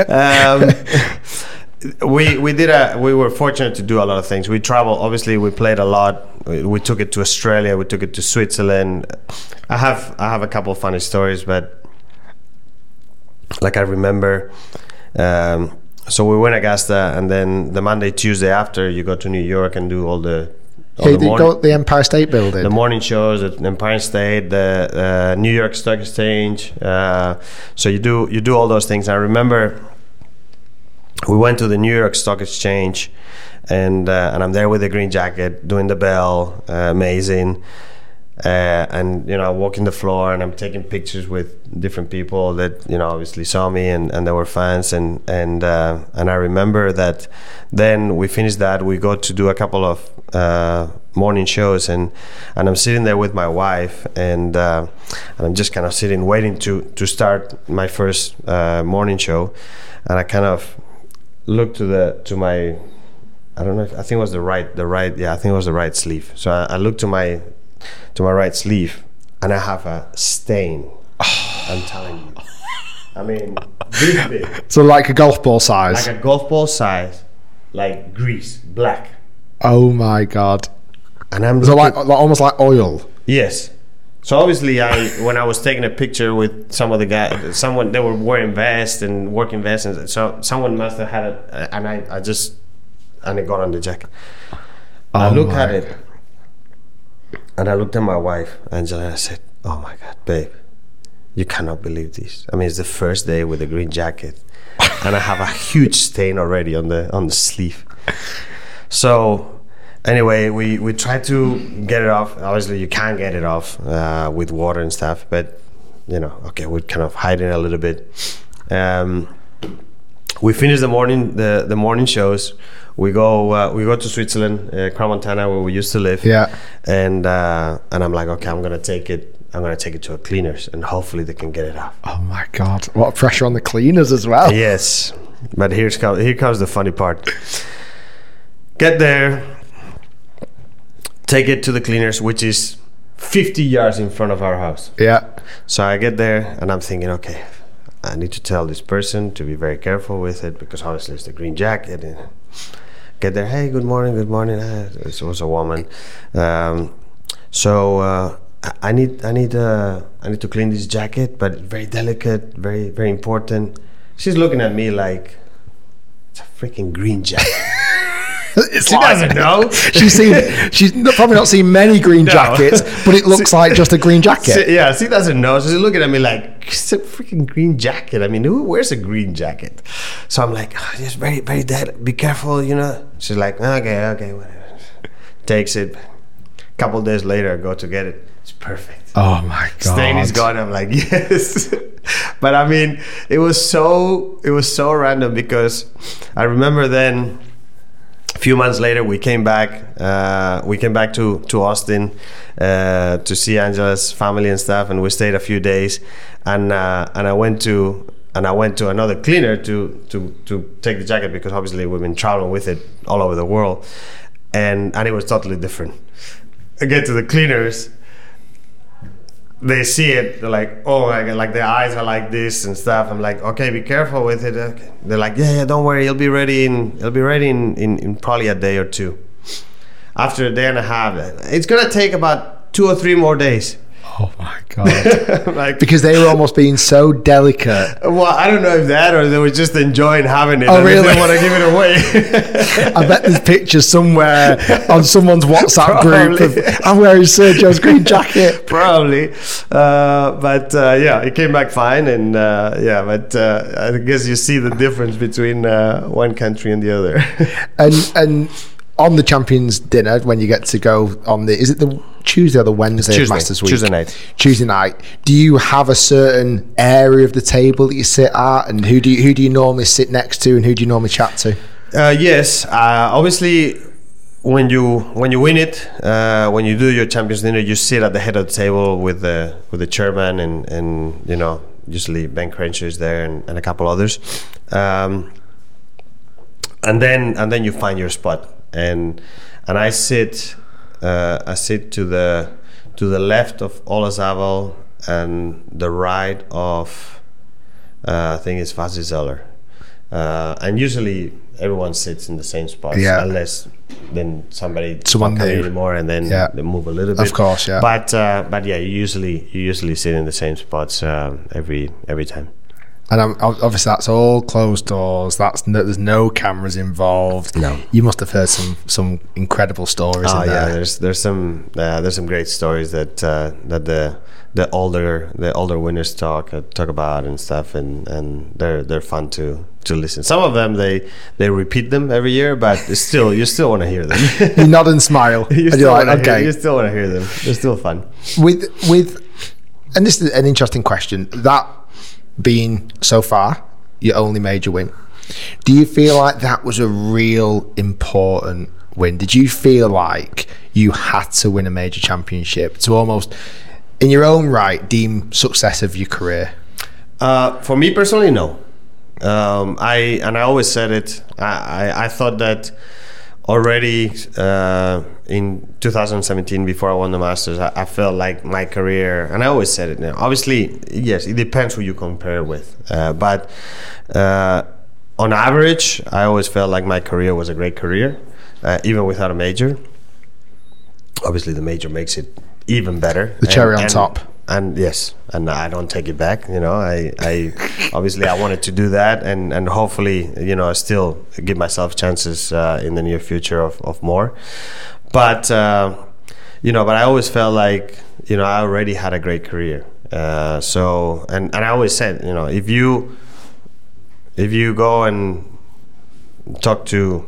We were fortunate to do a lot of things. We traveled. Obviously, we played a lot. We took it to Australia. We took it to Switzerland. I have a couple of funny stories, but like I remember, so we went Augusta, and then the Monday, Tuesday after, you go to New York and do all the the Empire State Building, the morning shows at Empire State, the New York Stock Exchange. So you do all those things. I remember we went to the New York Stock Exchange, and I'm there with the green jacket doing the bell, amazing. And walking the floor, and I'm taking pictures with different people that obviously saw me and they were fans, and I remember that then we finished that, we go to do a couple of morning shows, and I'm sitting there with my wife, and I'm just kind of sitting waiting to start my first morning show, and I kind of looked to my, I don't know, I think it was the right sleeve. So I looked to sleeve, and I have a stain. I'm telling you. I mean, this big. So like a golf ball size? Like a golf ball size, like grease, black. Oh my God. And I'm so like almost like oil? Yes. So obviously, when I was taking a picture with some of the guys, they were wearing vests and working vests, and so someone must have had it, and it got on the jacket. I looked at it, and I looked at my wife, Angela, and I said, "Oh my God, babe, you cannot believe this. I mean, it's the first day with a green jacket, and I have a huge stain already on the sleeve." So. Anyway, we tried to get it off. Obviously, you can't get it off with water and stuff. But okay, we're kind of hiding a little bit. We finished the morning shows. We go to Switzerland, Crans-Montana, where we used to live. Yeah. And I'm like, okay, I'm gonna take it to a cleaners, and hopefully they can get it off. Oh my God! What a pressure on the cleaners as well. Yes, but here comes the funny part. Get there. Take it to the cleaners, which is 50 yards in front of our house. Yeah. So I get there and I'm thinking, okay, I need to tell this person to be very careful with it, because obviously it's the green jacket. And get there, hey, good morning. It was a woman. So I need to clean this jacket, but very delicate, very, very important. She's looking at me like, it's a freaking green jacket. She doesn't know. She's probably not seen many green jackets, but it looks like just a green jacket. She doesn't know. She's looking at me like, it's a freaking green jacket. I mean, who wears a green jacket? So I'm like, just very, very dead. Be careful, She's like, okay, whatever. Takes it. A couple of days later, I go to get it. It's perfect. Oh my God. Stain is gone. I'm like, yes. But I mean, it was so random, because I remember then. A few months later, we came back to Austin to see Angela's family and stuff, and we stayed a few days. And I went to another cleaner to take the jacket, because obviously we've been traveling with it all over the world, and it was totally different. I get to the cleaners. They see it, they're like, oh my God, like their eyes are like this and stuff. I'm like, okay, be careful with it. Okay. They're like, yeah, don't worry, it'll be ready in probably a day or two. After a day and a half, it's gonna take about 2 or 3 more days. Oh my God. Because they were almost being so delicate. Well, I don't know if that, or they were just enjoying having it. Oh, really? They didn't want to give it away. I bet there's pictures somewhere on someone's WhatsApp group of, I'm wearing Sergio's green jacket. Probably. But it came back fine. And I guess you see the difference between one country and the other. And on the Champions Dinner, when you get to go on is it the Tuesday or the Wednesday of Masters Week? Tuesday night. Do you have a certain area of the table that you sit at, and who do you normally sit next to, and who do you normally chat to? Yes, obviously, when you win it, when you do your Champions Dinner, you sit at the head of the table with the chairman and usually Ben Crenshaw is there and a couple others, and then you find your spot. And I sit to the left of Olazabal and the right of I think it's Vasi Zeller, and usually everyone sits in the same spot, unless then someone come anymore, and then they move a little bit. Of course, yeah. But you usually sit in the same spots every time. And obviously that's all closed doors. There's no cameras involved. No. You must have heard some incredible stories. Oh yeah, there's some great stories that the older winners talk about and stuff, and they're fun to listen. Some of them they repeat them every year, but you still want to hear them. You nod and smile. You still want to hear them. They're still fun. And this is an interesting question. That being so far your only major win, do you feel like that was a real important win? Did you feel like you had to win a major championship to almost in your own right deem success of your career? For me personally, no. I always said it. I thought that already in 2017, before I won the Masters, I felt like my career, and I always said it now, obviously, yes, it depends who you compare with, but on average, I always felt like my career was a great career, even without a major. Obviously, the major makes it even better. The cherry on top. And yes, and I don't take it back. You know, I obviously I wanted to do that, and hopefully, you know, I still give myself chances in the near future of more. But you know, but I always felt like, you know, I already had a great career. So and I always said, you know, if you go and talk to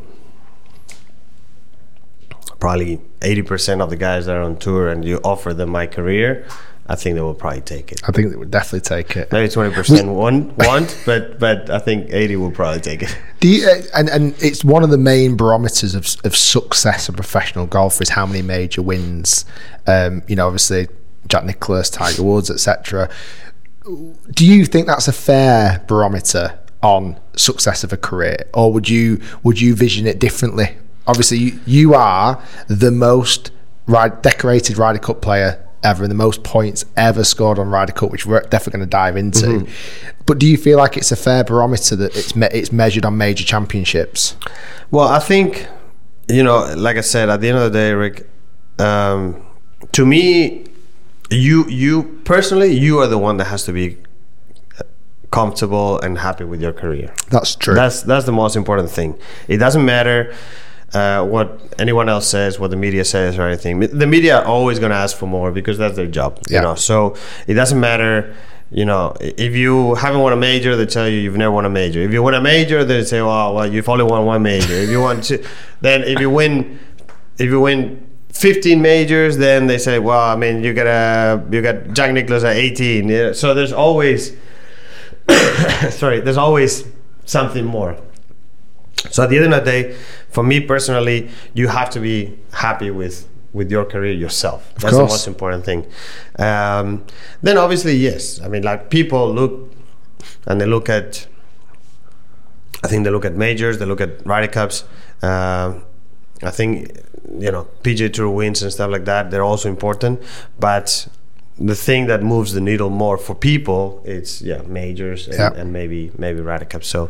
probably 80% of the guys that are on tour and you offer them my career, I think they will probably take it. I think they would definitely take it. Maybe 20% won't, but I think 80 will probably take it. Do you, and it's one of the main barometers of success of professional golf is how many major wins. You know, obviously Jack Nicklaus, Tiger Woods, etc. Do you think that's a fair barometer on success of a career, or would you vision it differently? Obviously, you are the most decorated Ryder Cup player ever, and the most points ever scored on Ryder Cup, which we're definitely going to dive into. Mm-hmm. But do you feel like it's a fair barometer that it's measured on major championships? Well, I think, you know, like I said, at the end of the day, Rick, to me, you personally, you are the one that has to be comfortable and happy with your career. That's true. That's the most important thing. It doesn't matter what anyone else says, what the media says, or anything. The media are always going to ask for more because that's their job. Yeah. You know, so it doesn't matter. You know, if you haven't won a major, they tell you you've never won a major. If you win a major, they say, well, you've only won one major. If you want to, then if you win 15 majors, then they say, well, I mean, you got Jack Nicklaus at 18. Yeah? So there's always there's always something more. So at the end of the day, for me personally, you have to be happy with your career yourself. That's the most important thing. Then obviously, yes. I mean, like, people look and they look at, I think they look at majors, they look at Ryder Cups. I think, you know, PGA Tour wins and stuff like that, they're also important. But the thing that moves the needle more for people, it's majors and maybe Ryder Cup. So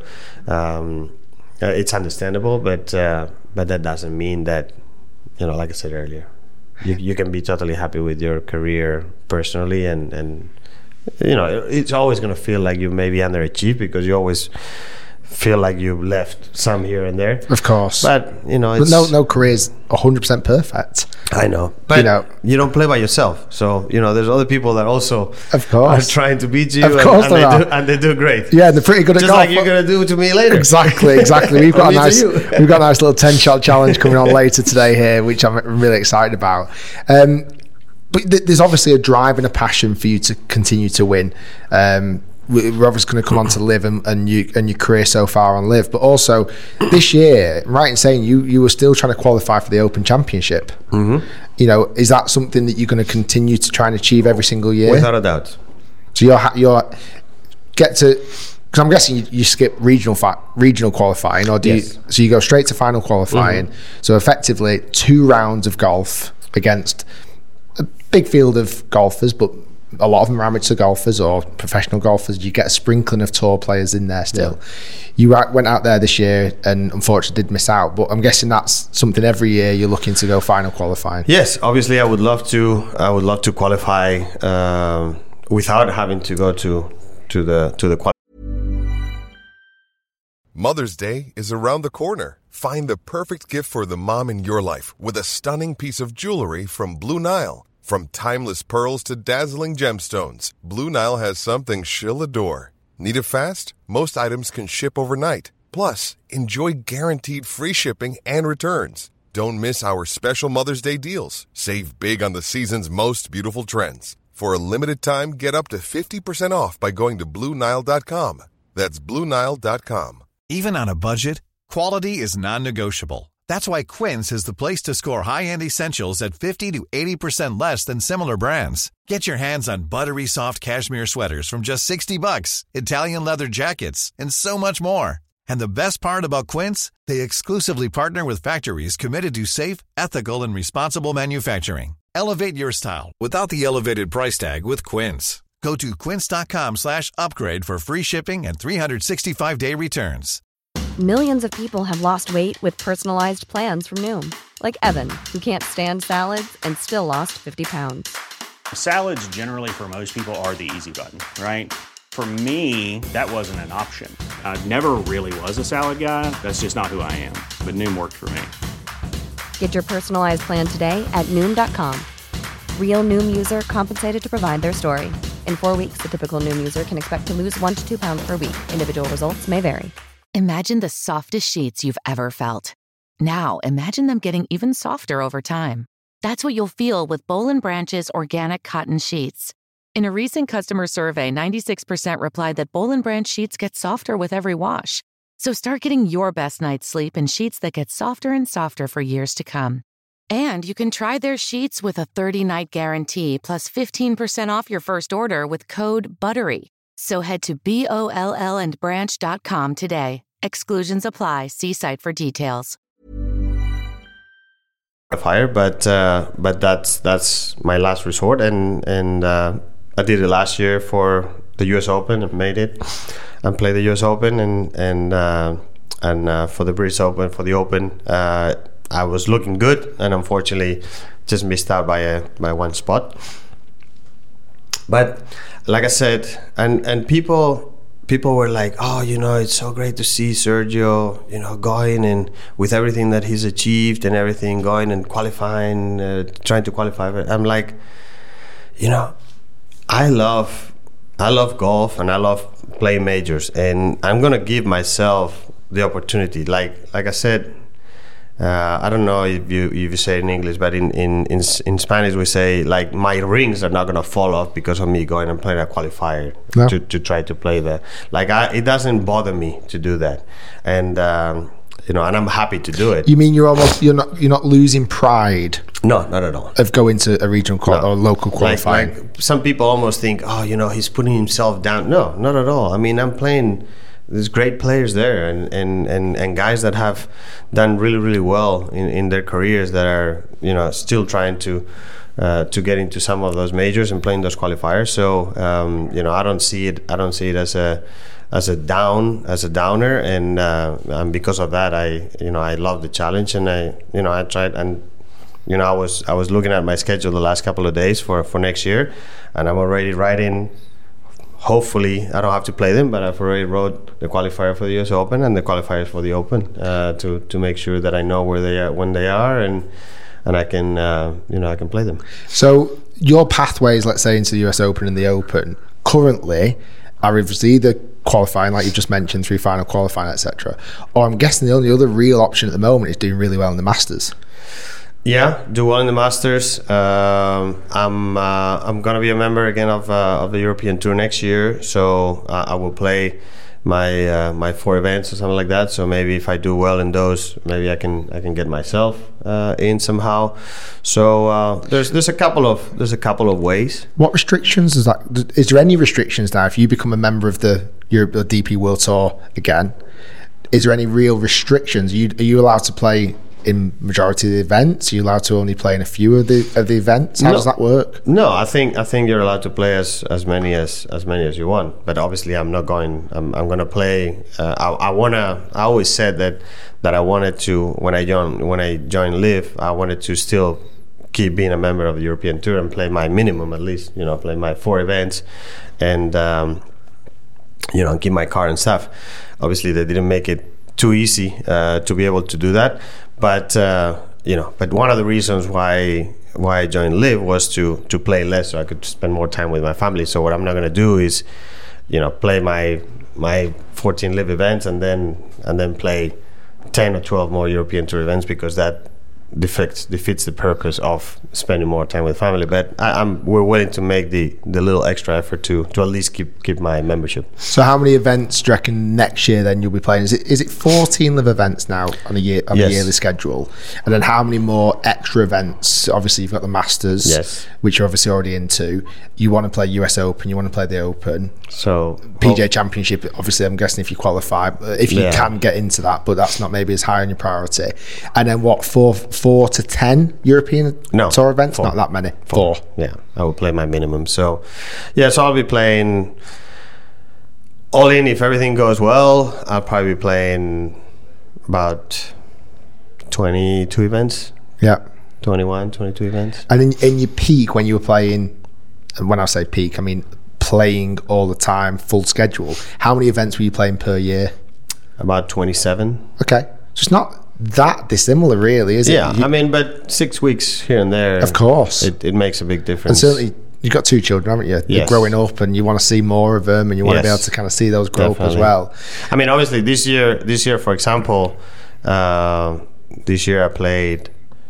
it's understandable, but that doesn't mean that, you know, like I said earlier, you can be totally happy with your career personally, and you know, it's always going to feel like you maybe underachieved because you always feel like you left some here and there. Of course. But, you know, it's, no career is 100% perfect. I know. But, you know, you don't play by yourself. So, you know, there's other people that also are trying to beat you. Of course and they do great. Yeah, they're pretty good at golf. Just like you're going to do to me later. Exactly. We've got a nice little 10-shot challenge coming on later today here, which I'm really excited about. But there's obviously a drive and a passion for you to continue to win. We're obviously going to come on to Live and your career so far on Live, but also this year, right in saying you were still trying to qualify for the Open Championship. Mm-hmm. You know, is that something that you're going to continue to try and achieve every single year? Without a doubt. So you're get to, because I'm guessing you skip regional qualifying, or do yes. So you go straight to final qualifying. Mm-hmm. So effectively 2 rounds of golf against a big field of golfers, but a lot of them are amateur golfers or professional golfers. You get a sprinkling of tour players in there still. Yeah. You went out there this year and unfortunately did miss out, but I'm guessing that's something every year you're looking to go final qualifying. Yes, obviously I would love to qualify without having to go to the qualifying. Mother's Day is around the corner. Find the perfect gift for the mom in your life with a stunning piece of jewelry from Blue Nile. From timeless pearls to dazzling gemstones, Blue Nile has something she'll adore. Need it fast? Most items can ship overnight. Plus, enjoy guaranteed free shipping and returns. Don't miss our special Mother's Day deals. Save big on the season's most beautiful trends. For a limited time, get up to 50% off by going to BlueNile.com. That's BlueNile.com. Even on a budget, quality is non-negotiable. That's why Quince is the place to score high-end essentials at 50 to 80% less than similar brands. Get your hands on buttery soft cashmere sweaters from just $60, Italian leather jackets, and so much more. And the best part about Quince, they exclusively partner with factories committed to safe, ethical, and responsible manufacturing. Elevate your style without the elevated price tag with Quince. Go to quince.com/upgrade for free shipping and 365-day returns. Millions of people have lost weight with personalized plans from Noom. Like Evan, who can't stand salads and still lost 50 pounds. Salads generally for most people are the easy button, right? For me, that wasn't an option. I never really was a salad guy. That's just not who I am. But Noom worked for me. Get your personalized plan today at Noom.com. Real Noom user compensated to provide their story. In 4 weeks, the typical Noom user can expect to lose 1 to 2 pounds per week. Individual results may vary. Imagine the softest sheets you've ever felt. Now, imagine them getting even softer over time. That's what you'll feel with Boll & Branch's organic cotton sheets. In a recent customer survey, 96% replied that Boll & Branch sheets get softer with every wash. So start getting your best night's sleep in sheets that get softer and softer for years to come. And you can try their sheets with a 30-night guarantee plus 15% off your first order with code BUTTERY. So head to BOLLandbranch.com today. Exclusions apply. See site for details. Fire, but that's my last resort, and I did it last year for the U.S. Open and made it, and played the U.S. Open and for the British Open, for the Open, I was looking good, and unfortunately, just missed out by one spot. But like I said, and people were like, oh, it's so great to see Sergio, going and with everything that he's achieved and everything, going and qualifying, trying to qualify. I'm like, I love golf and I love playing majors, and I'm gonna give myself the opportunity. Like I said, I don't know if you say it in English, but in Spanish we say, like, my rings are not gonna fall off because of me going and playing a qualifier. No. to try to play that. Like, it doesn't bother me to do that, and and I'm happy to do it. You mean you're not losing pride? No, not at all. Of going to a regional or local qualifying. Like some people almost think, oh, he's putting himself down. No, not at all. I mean, I'm playing. There's great players there, and guys that have done really, really well in their careers that are still trying to get into some of those majors and playing those qualifiers. So I don't see it as a downer, and because of that, I love the challenge, and I tried, and I was looking at my schedule the last couple of days for next year, and I'm already writing. Hopefully, I don't have to play them, but I've already wrote the qualifier for the US Open and the qualifiers for the Open to make sure that I know where they are when they are, and I can I can play them. So your pathways, let's say, into the US Open and the Open currently are either qualifying, like you just mentioned, through final qualifying, etc., or I'm guessing the only other real option at the moment is doing really well in the Masters. Yeah, do well in the Masters. I'm gonna be a member again of the European Tour next year, so I will play my 4 events or something like that. So maybe if I do well in those, maybe I can get myself in somehow. So there's a couple of ways. What restrictions is that? Is there any restrictions now if you become a member of the DP World Tour again? Is there any real restrictions? Are you allowed to play in majority of the events? Are you allowed to only play in a few of the events? How does that work? No, I think you're allowed to play as many as you want. But obviously, I'm not going. I'm going to play. I always said that I wanted to when I joined Live. I wanted to still keep being a member of the European Tour and play my minimum at least. Play my 4 events, and keep my car and stuff. Obviously, they didn't make it too easy to be able to do that. But but one of the reasons why I joined Live was to play less, so I could spend more time with my family. So what I'm not going to do is, play my 14 Live events and then play 10 or 12 more European Tour events, because that defeats the purpose of spending more time with family. But we're willing to make the little extra effort to at least keep my membership. So how many events do you reckon next year then you'll be playing? Is it 14 live events now on a yearly schedule? And then how many more extra events? Obviously you've got the Masters, yes, which you're obviously already into. You want to play US Open, you want to play the Open. So PGA Championship, obviously I'm guessing if you qualify, if you can get into that, but that's not maybe as high on your priority. And then what, 4 to 10 European Tour events? 4. Not that many. 4. Yeah, I will play my minimum. So I'll be playing all in. If everything goes well, I'll probably be playing about 22 events. Yeah. 22 events. And in your peak, when you were playing, and when I say peak, I mean playing all the time, full schedule, how many events were you playing per year? About 27. Okay. So it's not that dissimilar, really, is it? Yeah, I mean, but 6 weeks here and there, of course, it makes a big difference. And certainly, you've got 2 children, haven't you? Yes. They're growing up, and you want to see more of them, and you want to be able to kind of see those grow up as well. I mean, obviously, this year, for example, this year I played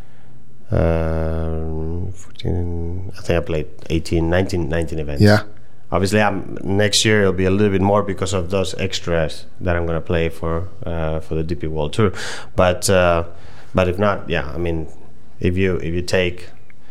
14, I think I played 19 events. Yeah. Obviously, next year it'll be a little bit more because of those extras that I'm going to play for the DP World Tour. But if not, yeah, I mean, if you take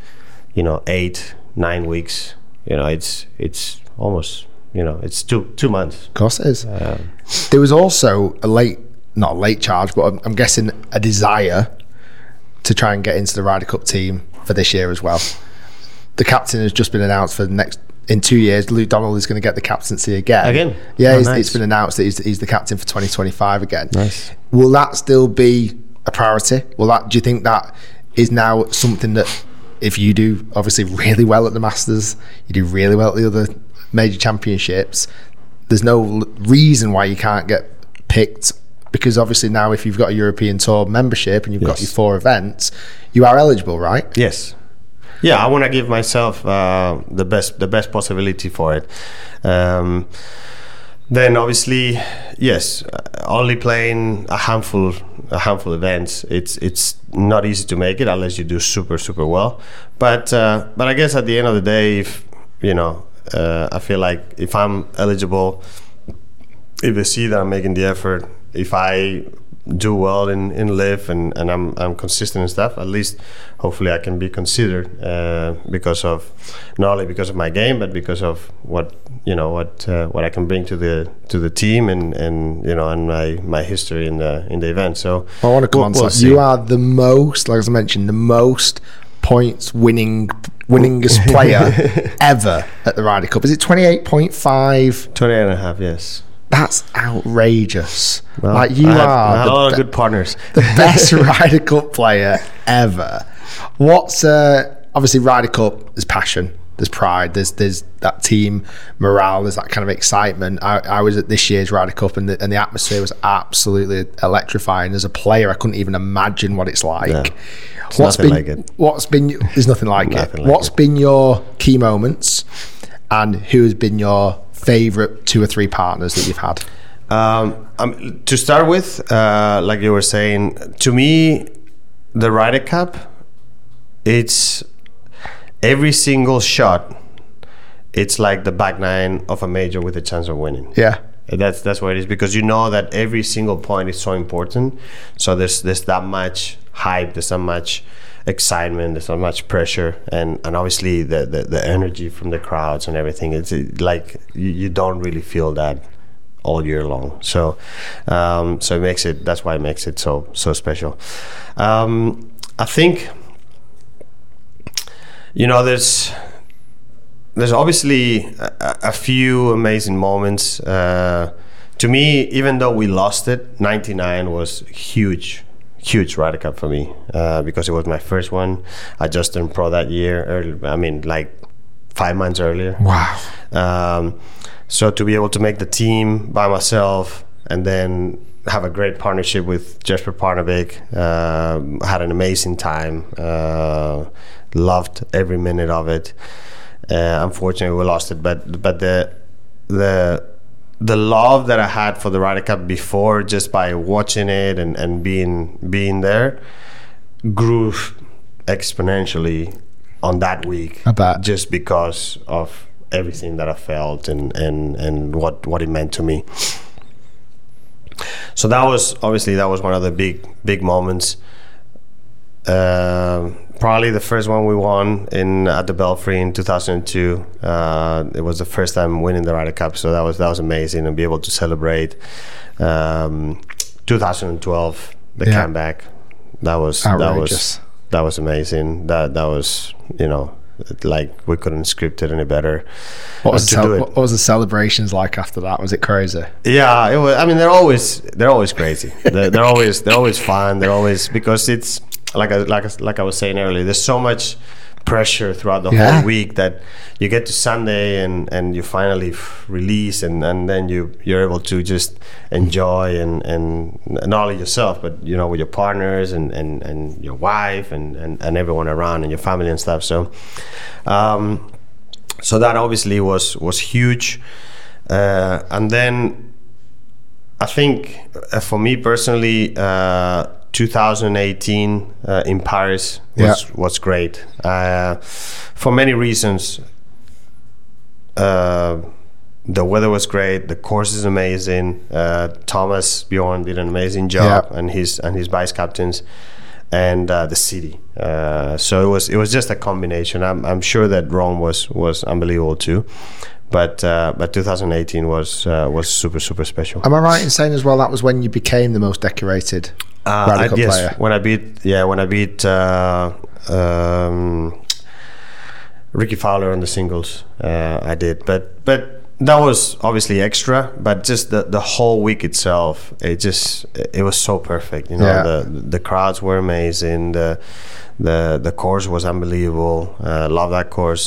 8-9 weeks, it's almost it's 2 months. Of course it is. There was also not a late charge, but I'm guessing a desire to try and get into the Ryder Cup team for this year as well. The captain has just been announced for the next. In 2 years, Luke Donald is going to get the captaincy again. Yeah, nice. It's been announced that he's the captain for 2025 again. Nice. Will that still be a priority? Do you think that is now something that if you do obviously really well at the Masters, you do really well at the other major championships, there's no reason why you can't get picked, because obviously now if you've got a European Tour membership and you've got your 4 events, you are eligible, right? Yes. Yeah, I want to give myself the best possibility for it. Then obviously, yes, only playing a handful of events, it's not easy to make it unless you do super well. But I guess at the end of the day, if I feel like if I'm eligible, if they see that I'm making the effort, if I do well in live and I'm consistent and stuff, at least hopefully I can be considered because of not only because of my game, but because of what I can bring to the team and my history in the event. So I want to come on to that. You are the most, like as I mentioned, the most points winningest player ever at the Ryder Cup. Is it 28.5? 28.5, yes. That's outrageous. Well, like you I had a lot of good partners. The best Ryder Cup player ever. What's obviously Ryder Cup? There's passion, there's pride, there's that team morale, there's that kind of excitement. I was at this year's Ryder Cup and the atmosphere was absolutely electrifying. As a player, I couldn't even imagine what it's like. Yeah. There's nothing like it. There's nothing like it. What's been your key moments, and who has been your favourite 2 or 3 partners that you've had? To start with, like you were saying, to me, the Ryder Cup, it's every single shot, it's like the back nine of a major with a chance of winning. Yeah. That's what it is, because you know that every single point is so important. So there's that much hype, there's so much excitement, there's so much pressure, and obviously the energy from the crowds and everything. It's like you don't really feel that all year long. So so it makes it, that's why it makes it so special. I think there's obviously a few amazing moments. To me, even though we lost it, 99 was huge Ryder Cup for me, because it was my first one. I just turned pro that year, like 5 months earlier. Wow. So to be able to make the team by myself and then have a great partnership with Jesper Parnevik, had an amazing time, loved every minute of it. Unfortunately, we lost it, but the love that I had for the Ryder Cup before, just by watching it and being there, grew exponentially on that week. I bet. Just because of everything that I felt and what it meant to me. So that was one of the big moments. Probably the first one we won at the Belfry in 2002. It was the first time winning the Ryder Cup, so that was amazing, and be able to celebrate. 2012, the comeback. That was outrageous. That was amazing. That was, you know, like we couldn't script it any better. What was the celebrations like after that? Was it crazy? Yeah, it was. I mean, they're always crazy. they're always fun. They're always, because it's like I was saying earlier. There's so much pressure throughout the whole week that you get to Sunday and you finally release, and then you're able to just enjoy and not only yourself, but you know, with your partners and your wife and everyone around and your family and stuff. So so that obviously was huge, and then I think for me personally, 2018 in Paris was great for many reasons. The weather was great. The course is amazing. Thomas Bjorn did an amazing job, and his vice captains, and the city. So it was just a combination. I'm sure that Rome was unbelievable too. But 2018 was super special. Am I right in saying as well that was when you became the most decorated Ryder Cup player? When I beat Ricky Fowler on the singles, I did. But that was obviously extra. But just the whole week itself, it was so perfect. You know, the crowds were amazing. The course was unbelievable. Love that course.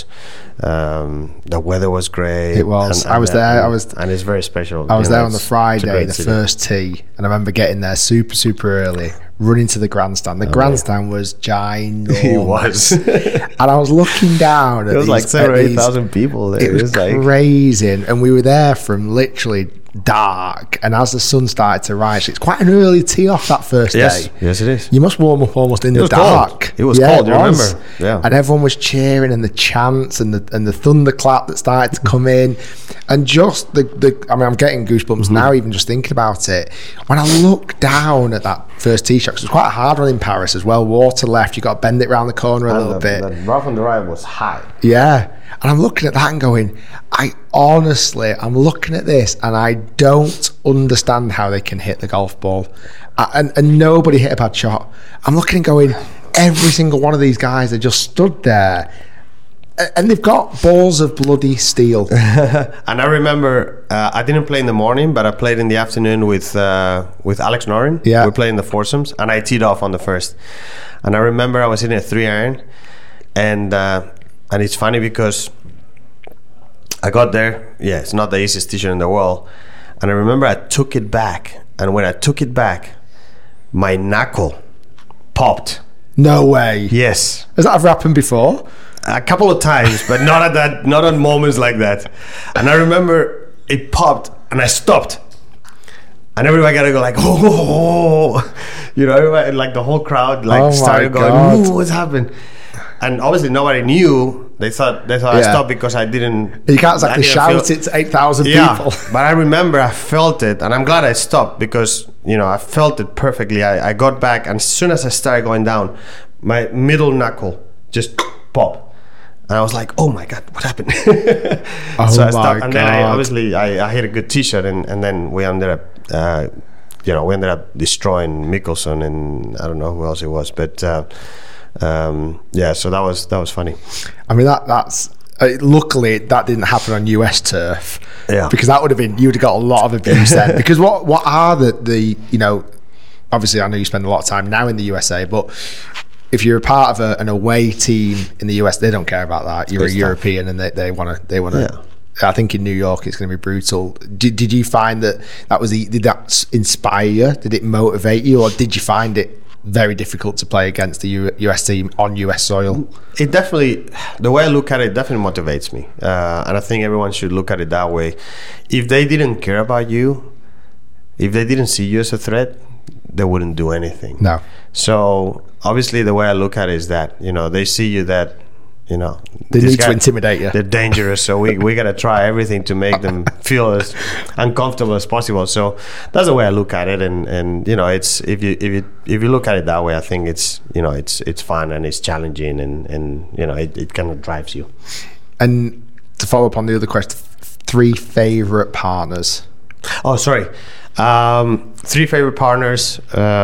The weather was great. It was. I was there. And it's very special. I was there on the Friday, the first tee, and I remember getting there super early, running to the grandstand. The grandstand was ginormous. It was. And I was looking down. It was like 7,000 or 8,000 people there. It was crazy, and we were there from literally dark, and as the sun started to rise, it's quite an early tee off that first day. Yes, it is. You must warm up almost in the dark. It was cold. You remember? Yeah. And everyone was cheering, and the chants and the thunderclap that started to come in, and just I mean, I'm getting goosebumps now even just thinking about it. When I look down at that first tee shot, because it was quite a hard one in Paris as well. Water left, you got to bend it around the corner a little bit. The rough on the right was high. Yeah. And I'm looking at that and going, I'm looking at this and I don't understand how they can hit the golf ball. And nobody hit a bad shot. I'm looking and going, every single one of these guys are just stood there. And they've got balls of bloody steel. And I remember, I didn't play in the morning, but I played in the afternoon with Alex Noren. Yeah. We played in the foursomes, and I teed off on the first. And I remember I was hitting a 3-iron, and it's funny because I got there. Yeah, it's not the easiest tee shot in the world. And I remember I took it back, and when I took it back, my knuckle popped. No way. Yes. Has that ever happened before? A couple of times, but not on moments like that. And I remember it popped, and I stopped, and everybody got to go like, oh, you know, everybody, like the whole crowd, like started going, what's happened? And obviously nobody knew. They thought I stopped because I didn't. You can't exactly shout it to 8,000 people. But I remember I felt it, and I'm glad I stopped because, you know, I felt it perfectly. I got back, and as soon as I started going down, my middle knuckle just popped. And I was like, oh my God, what happened? So I stopped, and then I hit a good tee shot, and then we ended up, destroying Mickelson, and I don't know who else it was, but so that was funny. I mean, that's luckily that didn't happen on US turf. Yeah, because that would have been, you would have got a lot of abuse then. Because what are the you know, obviously I know you spend a lot of time now in the USA, but if you're a part of an away team in the US, they don't care about that. You're a European, and they want to. Yeah. I think in New York it's going to be brutal. Did you find that did that inspire you? Did it motivate you, or did you find it very difficult to play against the US team on US soil? It definitely, the way I look at it, definitely motivates me, and I think everyone should look at it that way. If they didn't care about you, if they didn't see you as a threat, they wouldn't do anything. No. So obviously the way I look at it is that, you know, they see you that, you know, they need to intimidate you. They're dangerous, so we got to try everything to make them feel as uncomfortable as possible. So that's the way I look at it, and you know, it's if you look at it that way, I think it's, you know, it's fun and it's challenging, and you know, it kind of drives you. And to follow up on the other question, 3 favorite partners. Oh, sorry, 3 favorite partners.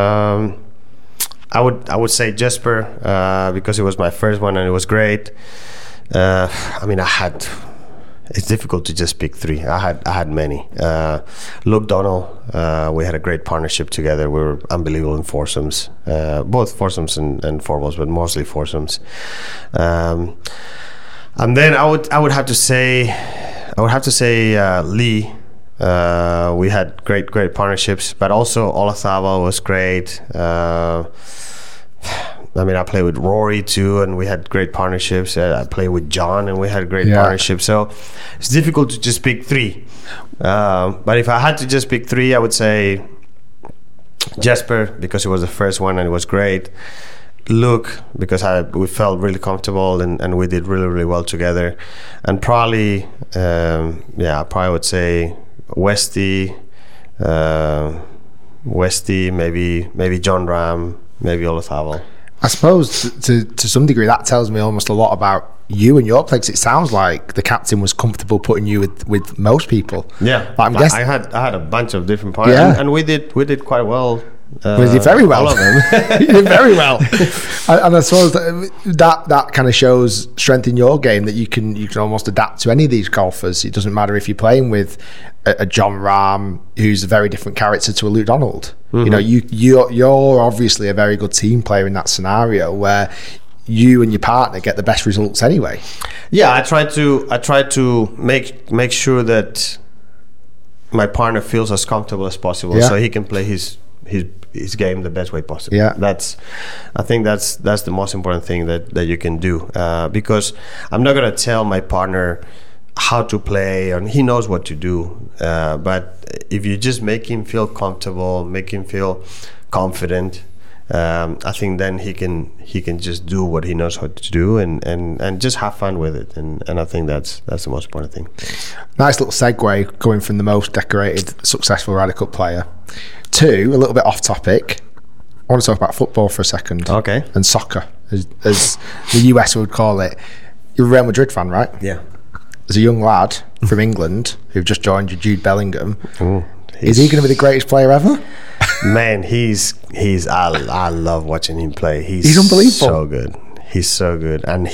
I would say Jesper, because it was my first one and it was great. I mean, it's difficult to just pick 3. I had many. Luke Donald, we had a great partnership together. We were unbelievable in foursomes, both foursomes and fourballs, but mostly foursomes. And then I would have to say Lee. We had great partnerships, but also Olazabal was great. I mean, I played with Rory too, and we had great partnerships. I played with John, and we had great partnerships. So it's difficult to just pick 3. But if I had to just pick 3, I would say Jesper, because it was the first one and it was great. Luke, because we felt really comfortable and we did really well together. And probably, I probably would say Westy, maybe John Ram, maybe Olazabal. I suppose to some degree that tells me almost a lot about you and your play, because it sounds like the captain was comfortable putting you with most people. Yeah, but I'm guessing I had a bunch of different partners, and we did quite well. We did very well. All of them. You did very well, and I suppose that kind of shows strength in your game, that you can almost adapt to any of these golfers. It doesn't matter if you're playing with a John Rahm, who's a very different character to a Luke Donald. Mm-hmm. You know, you're obviously a very good team player in that scenario where you and your partner get the best results anyway. Yeah, I try to make sure that my partner feels as comfortable as possible, so he can play his game the best way possible. Yeah, I think that's the most important thing that you can do, because I'm not gonna tell my partner how to play, and he knows what to do, but if you just make him feel comfortable, make him feel confident, I think then he can just do what he knows how to do, and just have fun with it, and I think that's the most important thing. Nice little segue going from the most decorated, successful Ryder Cup player to a little bit off topic. I want to talk about football for a second. Okay. And soccer, as the US would call it. You're a Real Madrid fan, right? Yeah. As a young lad from England who've just joined you, Jude Bellingham, is he going to be the greatest player ever? Man, I love watching him play. He's unbelievable. So good. He's so good, and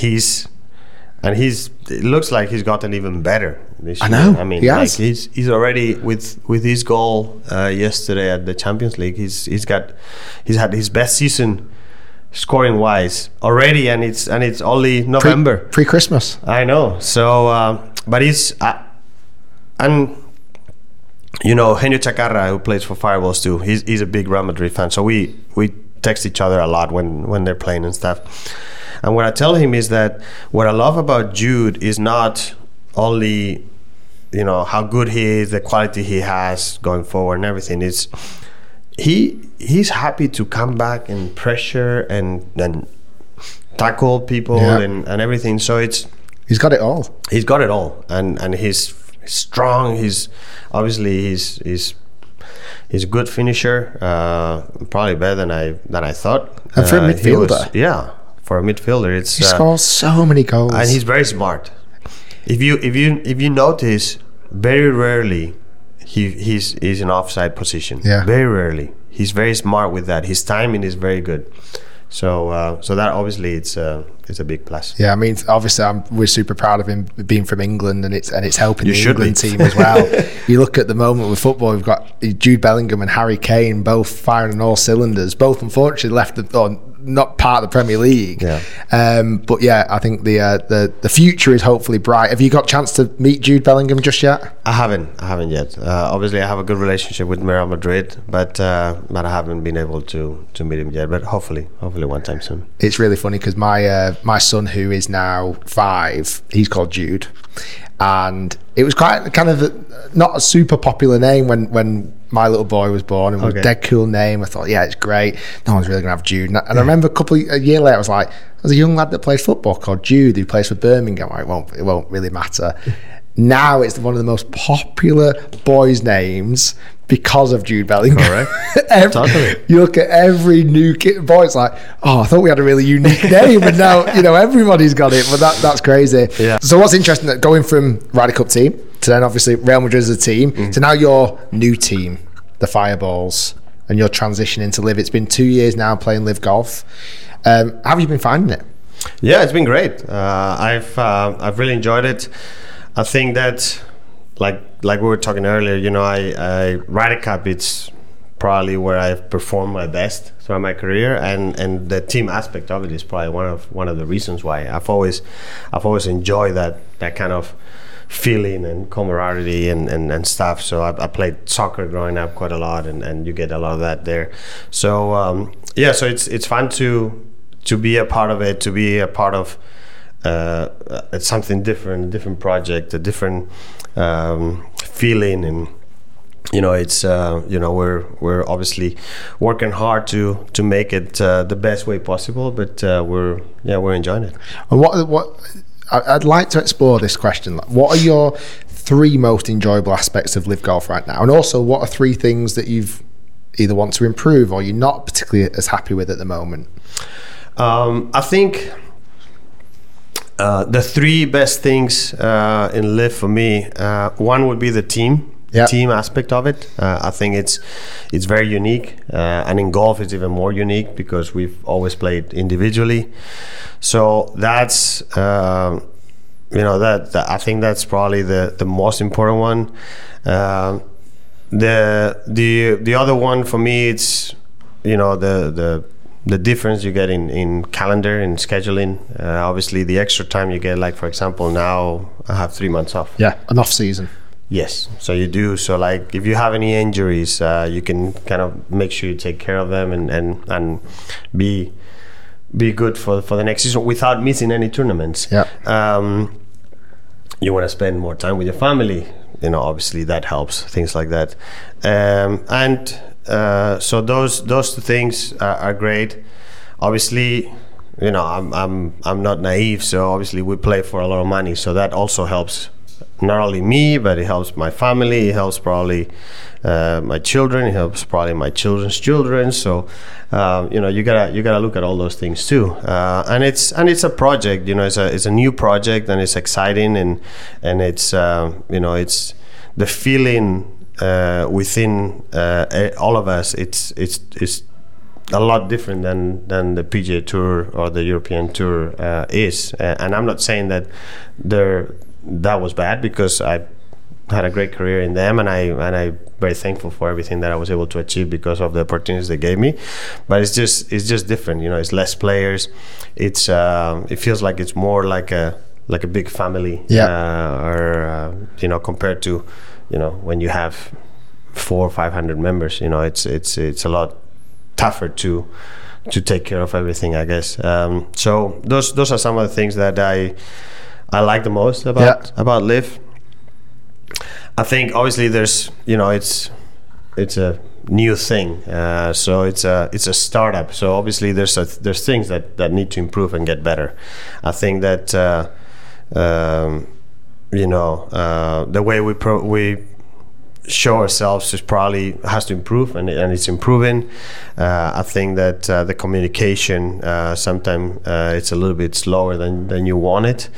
it looks like he's gotten even better this year. I know. I mean, he has. He's already with his goal yesterday at the Champions League. He's had his best season scoring wise already, and it's only November, pre-Christmas. I know. So, but he's and you know, Henio Chacarra, who plays for Fireballs too. He's a big Real Madrid fan. So we text each other a lot when they're playing and stuff. And what I tell him is that what I love about Jude is not only, you know, how good he is, the quality he has going forward and everything. It's he's happy to come back and pressure and tackle people and everything. So he's got it all. He's got it all, and he's strong. He's obviously he's a good finisher, probably better than I thought. And for a midfielder, for a midfielder, he scores so many goals, and he's very smart. If you notice, very rarely he's in offside position. Yeah, very rarely. He's very smart with that. His timing is very good. So that obviously it's a big plus. Yeah, I mean, obviously we're super proud of him being from England, and it's helping the England team as well. You look at the moment with football, we've got Jude Bellingham and Harry Kane both firing on all cylinders. Both unfortunately left not part of the Premier League. Yeah. But yeah, I think the future is hopefully bright. Have you got a chance to meet Jude Bellingham just yet? I haven't yet. Obviously, I have a good relationship with Real Madrid, but I haven't been able to meet him yet. But hopefully one time soon. It's really funny because my son, who is now 5, he's called Jude, and it was quite kind of not a super popular name when my little boy was born, and with dead cool name. I thought, yeah, it's great. No one's really going to have Jude. And I remember a year later, I was like, there's a young lad that plays football called Jude who plays for Birmingham. Like, it won't really matter. Now it's one of the most popular boys' names because of Jude Bellingham. Correct. You look at every new kid, boy, it's like, I thought we had a really unique name, and now everybody's got it. But that's crazy. Yeah. So what's interesting, that going from Ryder Cup team to then obviously Real Madrid as a team to now your new team, the Fireballs, and your transition into Liv. It's been 2 years now playing Liv Golf. How have you been finding it? Yeah, it's been great. I've really enjoyed it. I think that, like we were talking earlier, I Ryder Cup, it's probably where I've performed my best throughout my career, and the team aspect of it is probably one of the reasons why I've always enjoyed that kind of feeling and camaraderie and stuff. So I played soccer growing up quite a lot, and you get a lot of that there. So so it's fun to be a part of it, to be a part of it's something different, a different project, a different feeling, and it's we're obviously working hard to make it the best way possible, but we're enjoying it. And what I'd like to explore this question. What are your 3 most enjoyable aspects of Liv Golf right now, and also what are 3 things that you've either want to improve or you're not particularly as happy with at the moment? I think the 3 best things in Liv for me, one would be the team aspect of it. I think it's very unique, and in golf it's even more unique because we've always played individually. So that's that I think that's probably the most important one. The other one for me, it's the difference you get in calendar and scheduling. Obviously the extra time you get, like for example now I have 3 months off. Yeah, an off season. Yes, so you do. So like if you have any injuries, you can kind of make sure you take care of them and be good for the next season without missing any tournaments. Yeah. You want to spend more time with your family, obviously that helps, things like that. So those 2 things are great. Obviously, I'm not naive, so obviously we play for a lot of money, so that also helps not only me, but it helps my family, it helps probably my children, it helps probably my children's children. So you gotta look at all those things too. And it's a project, it's a new project, and it's exciting, and it's it's the feeling within all of us. It's a lot different than the PGA Tour or the European Tour is. And I'm not saying that that was bad, because I had a great career in them, and I'm very thankful for everything that I was able to achieve because of the opportunities they gave me. But it's just different, it's less players. It feels like it's more like a big family. Compared to when you have 400 or 500 members, it's a lot tougher to take care of everything, I guess. So those are some of the things that I like the most about Liv. I think obviously there's it's a new thing, so it's a startup. So obviously there's things that need to improve and get better. I think that the way we show ourselves has to improve, and it's improving. I think that the communication sometimes it's a little bit slower than you want it,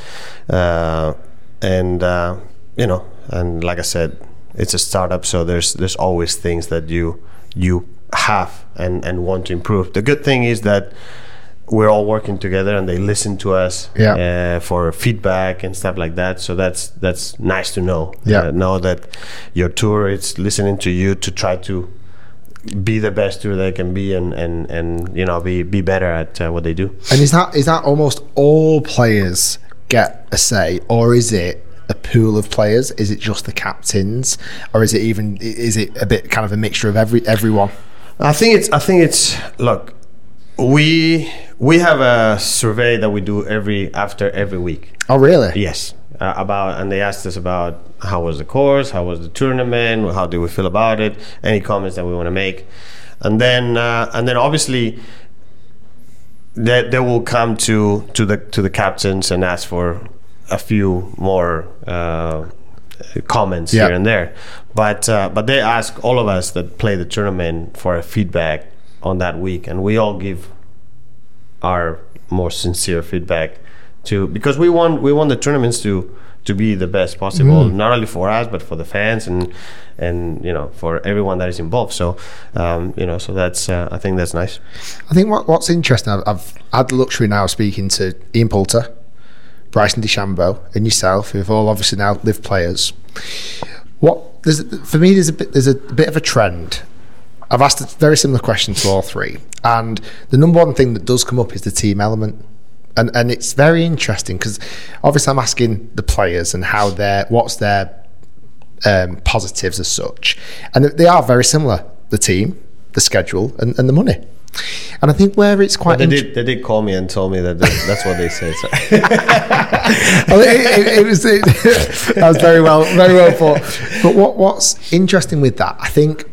and like I said, it's a startup, so there's always things that you have and want to improve. The good thing is that we're all working together, and they listen to us for feedback and stuff like that. So that's nice to know. Know that your tour is listening to you to try to be the best tour they can be, and be better at what they do. And is that almost all players get a say, or is it a pool of players? Is it just the captains, or is it a bit kind of a mixture of everyone? I think it's look. We have a survey that we do after every week. Oh, really? Yes. And they asked us about how was the course, how was the tournament, how do we feel about it, any comments that we want to make, and then obviously they will come to the captains and ask for a few more comments here and there, but they ask all of us that play the tournament for a feedback on that week, and we all give our more sincere feedback because we want the tournaments to be the best possible, not only for us but for the fans and for everyone that is involved. So so that's I think that's nice. I think what's interesting, I've had the luxury now of speaking to Ian Poulter, Bryson DeChambeau, and yourself, who've all obviously now Live players. For me, there's a bit of a trend. I've asked a very similar question to all three, and the number one thing that does come up is the team element. And it's very interesting because obviously I'm asking the players and what's their positives as such, and they are very similar: the team, the schedule, and the money. And I think where it's quite they did call me and told me that's what they said. So. That was very well thought. But what's interesting with that, I think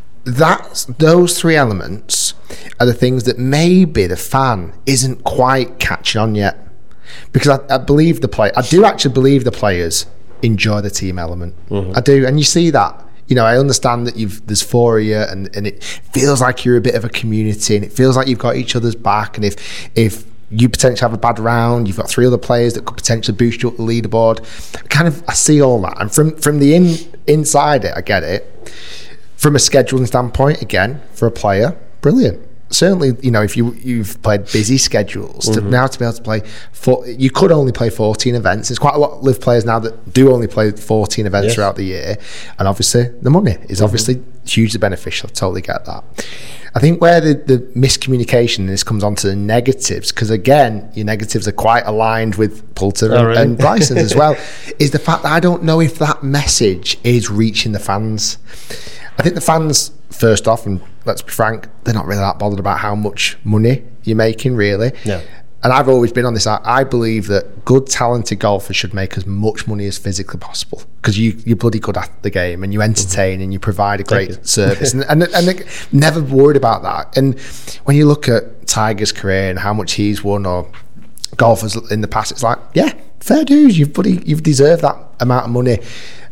those three elements are the things that maybe the fan isn't quite catching on yet, because I believe I do actually believe the players enjoy the team element. I do, and you see that. I understand that there's four of you, and it feels like you're a bit of a community, and it feels like you've got each other's back. And if you potentially have a bad round, you've got three other players that could potentially boost you up the leaderboard. I see all that, and from the inside it, I get it. From a scheduling standpoint, again, for a player, brilliant. Certainly, if you've played busy schedules, to be able to play, you could only play 14 events. There's quite a lot of Live players now that do only play 14 events throughout the year, and obviously the money is obviously hugely beneficial. I totally get that. I think where the miscommunication in this comes on to the negatives, because again, your negatives are quite aligned with Poulter and Bryson as well, is the fact that I don't know if that message is reaching the fans. I think the fans, first off, and let's be frank, they're not really that bothered about how much money you're making, really. Yeah. And I've always been on this. I believe that good, talented golfers should make as much money as physically possible, because you're bloody good at the game and you entertain and you provide a great service. and never worried about that. And when you look at Tiger's career and how much he's won, or golfers in the past, it's like, yeah, fair dues. You've deserved that amount of money.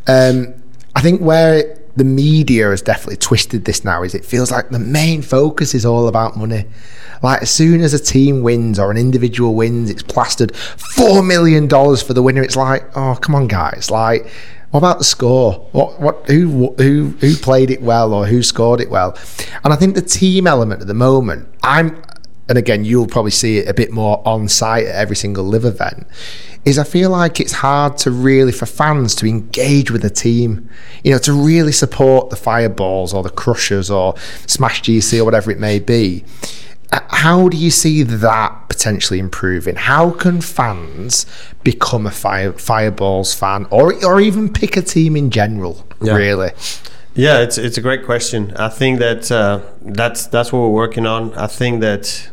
I think where the media has definitely twisted this now is it feels like the main focus is all about money. Like, as soon as a team wins or an individual wins, it's plastered $4 million for the winner. It's like, oh, come on, guys. Like, what about the score? Who played it well, or who scored it well? And I think the team element at the moment, and again, you'll probably see it a bit more on site at every single Live event, is I feel like it's hard for fans to engage with the team, to really support the Fireballs or the Crushers or Smash GC or whatever it may be. How do you see that potentially improving? How can fans become a Fireballs fan, or even pick a team in general, really? Yeah, it's a great question. I think that that's what we're working on. I think that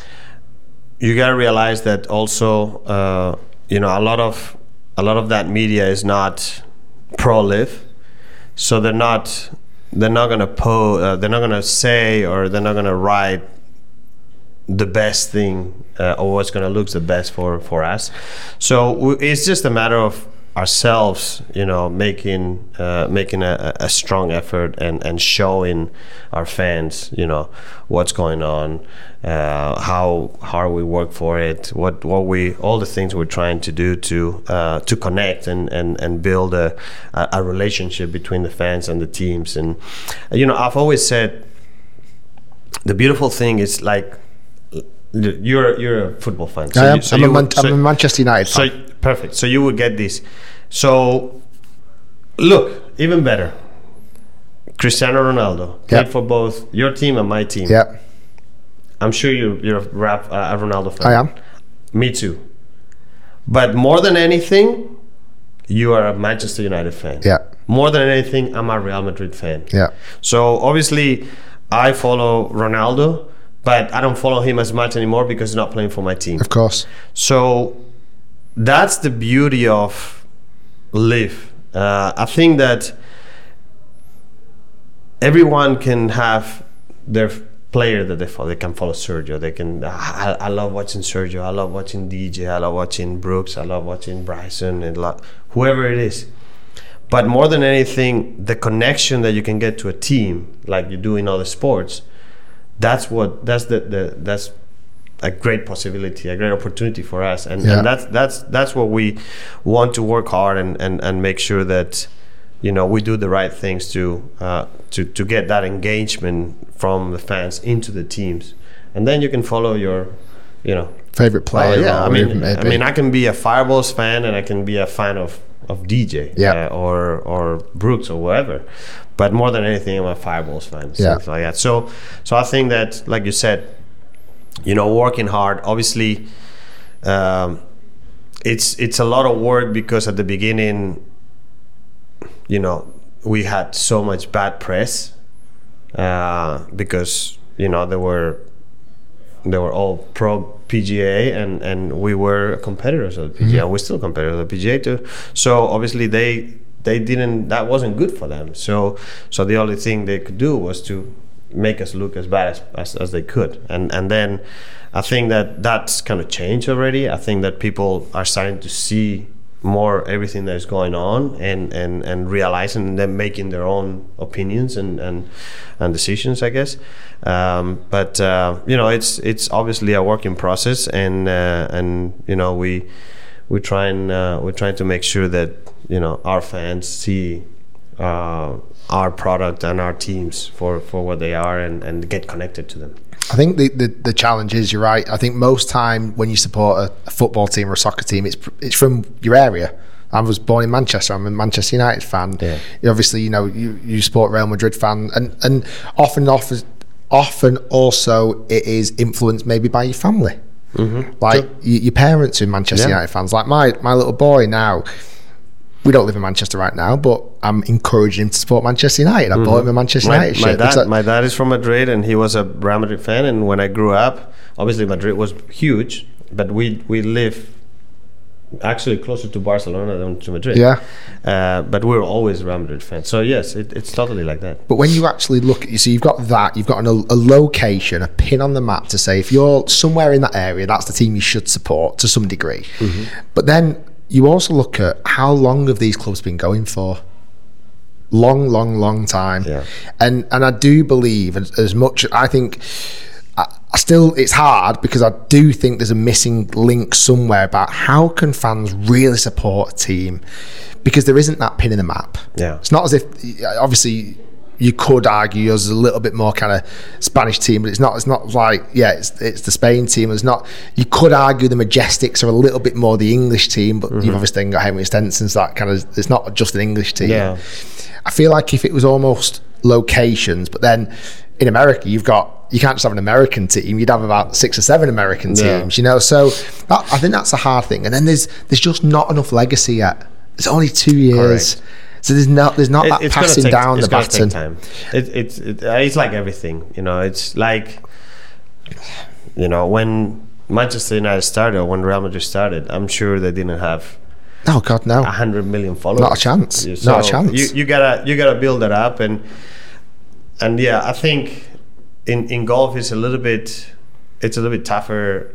you got to realize that also, a lot of that media is not pro Live, so they're not gonna they're not gonna say, or they're not gonna write the best thing or what's gonna look the best for us. So it's just a matter of ourselves, making a strong effort and showing our fans, what's going on, how hard we work for it, all the things we're trying to do to connect and build a relationship between the fans and the teams. And I've always said the beautiful thing is, like, you're a football fan. I'm a Manchester United fan. So perfect. So you would get this. So look, even better. Cristiano Ronaldo played for both your team and my team. Yeah. I'm sure you're a Ronaldo fan. I am. Me too. But more than anything, you are a Manchester United fan. Yeah. More than anything, I'm a Real Madrid fan. Yeah. So obviously, I follow Ronaldo, but I don't follow him as much anymore because he's not playing for my team. Of course. So that's the beauty of Live, I think that everyone can have their player that they follow. They can follow Sergio. They can. I love watching Sergio. I love watching DJ. I love watching Brooks. I love watching Bryson and whoever it is. But more than anything, the connection that you can get to a team, like you do in other sports, that's a great possibility, a great opportunity for us, and that's what we want to work hard and make sure that, you know, we do the right things to get that engagement from the fans into the teams, and then you can follow your, you know, favorite player. I mean, I can be a Fireballs fan and I can be a fan of DJ, or Brooks or whatever, but more than anything, I'm a Fireballs fan, stuff like that. So I think that, like you said, you know, working hard. Obviously, it's a lot of work, because at the beginning, you know, we had so much bad press, because, you know, they were all pro PGA, and we were competitors of the PGA. We're still competitors of the PGA too. So obviously they didn't. That wasn't good for them. So the only thing they could do was to make us look as bad as they could. And then I think that's kind of changed already. I think that people are starting to see more everything that is going on, and realizing, and then making their own opinions and decisions, I guess. But you know, it's obviously a working process, and you know, we're trying to make sure that, you know, our fans see our product and our teams for what they are, and get connected to them. I think the challenge is, you're right. I think most time when you support a football team or a soccer team, it's from your area. I was born in Manchester. I'm a Manchester United fan. Yeah. Obviously, you know, you support Real Madrid fan, and often also it is influenced maybe by your family. Mm-hmm. Like your parents are Manchester United fans. Like my little boy now. We don't live in Manchester right now, but I'm encouraging him to support Manchester United. I bought him a Manchester United shirt. My dad is from Madrid, and he was a Real Madrid fan. And when I grew up, obviously Madrid was huge, but we live actually closer to Barcelona than to Madrid. Yeah. But we're always Real Madrid fans. So yes, it's totally like that. But when you actually look at, so you've got a location, a pin on the map to say, if you're somewhere in that area, that's the team you should support to some degree. Mm-hmm. But then you also look at how long have these clubs been going for? Long time. Yeah. And I do believe, as much, I think, I still, it's hard, because I do think there's a missing link somewhere about how can fans really support a team, because there isn't that pin in the map. Yeah. It's not as if, obviously, you could argue as a little bit more kind of Spanish team, but it's not like, it's the Spain team. It's not, you could argue the Majestics are a little bit more the English team, but you've obviously got Henry Stenson's, that kind of, it's not just an English team. Yeah. I feel like if it was almost locations, but then in America, you can't just have an American team, you'd have about 6 or 7 American teams, you know, so I think that's a hard thing. And then there's just not enough legacy yet. It's only 2 years. Correct. So there's not that passing down the baton. It's going to take time. It's like everything, you know. It's like, you know, when Manchester United started, or when Real Madrid started, I'm sure they didn't have, oh God, no, 100 million followers. Not a chance. So not a chance. You gotta build that up, and yeah, I think in golf it's a little bit tougher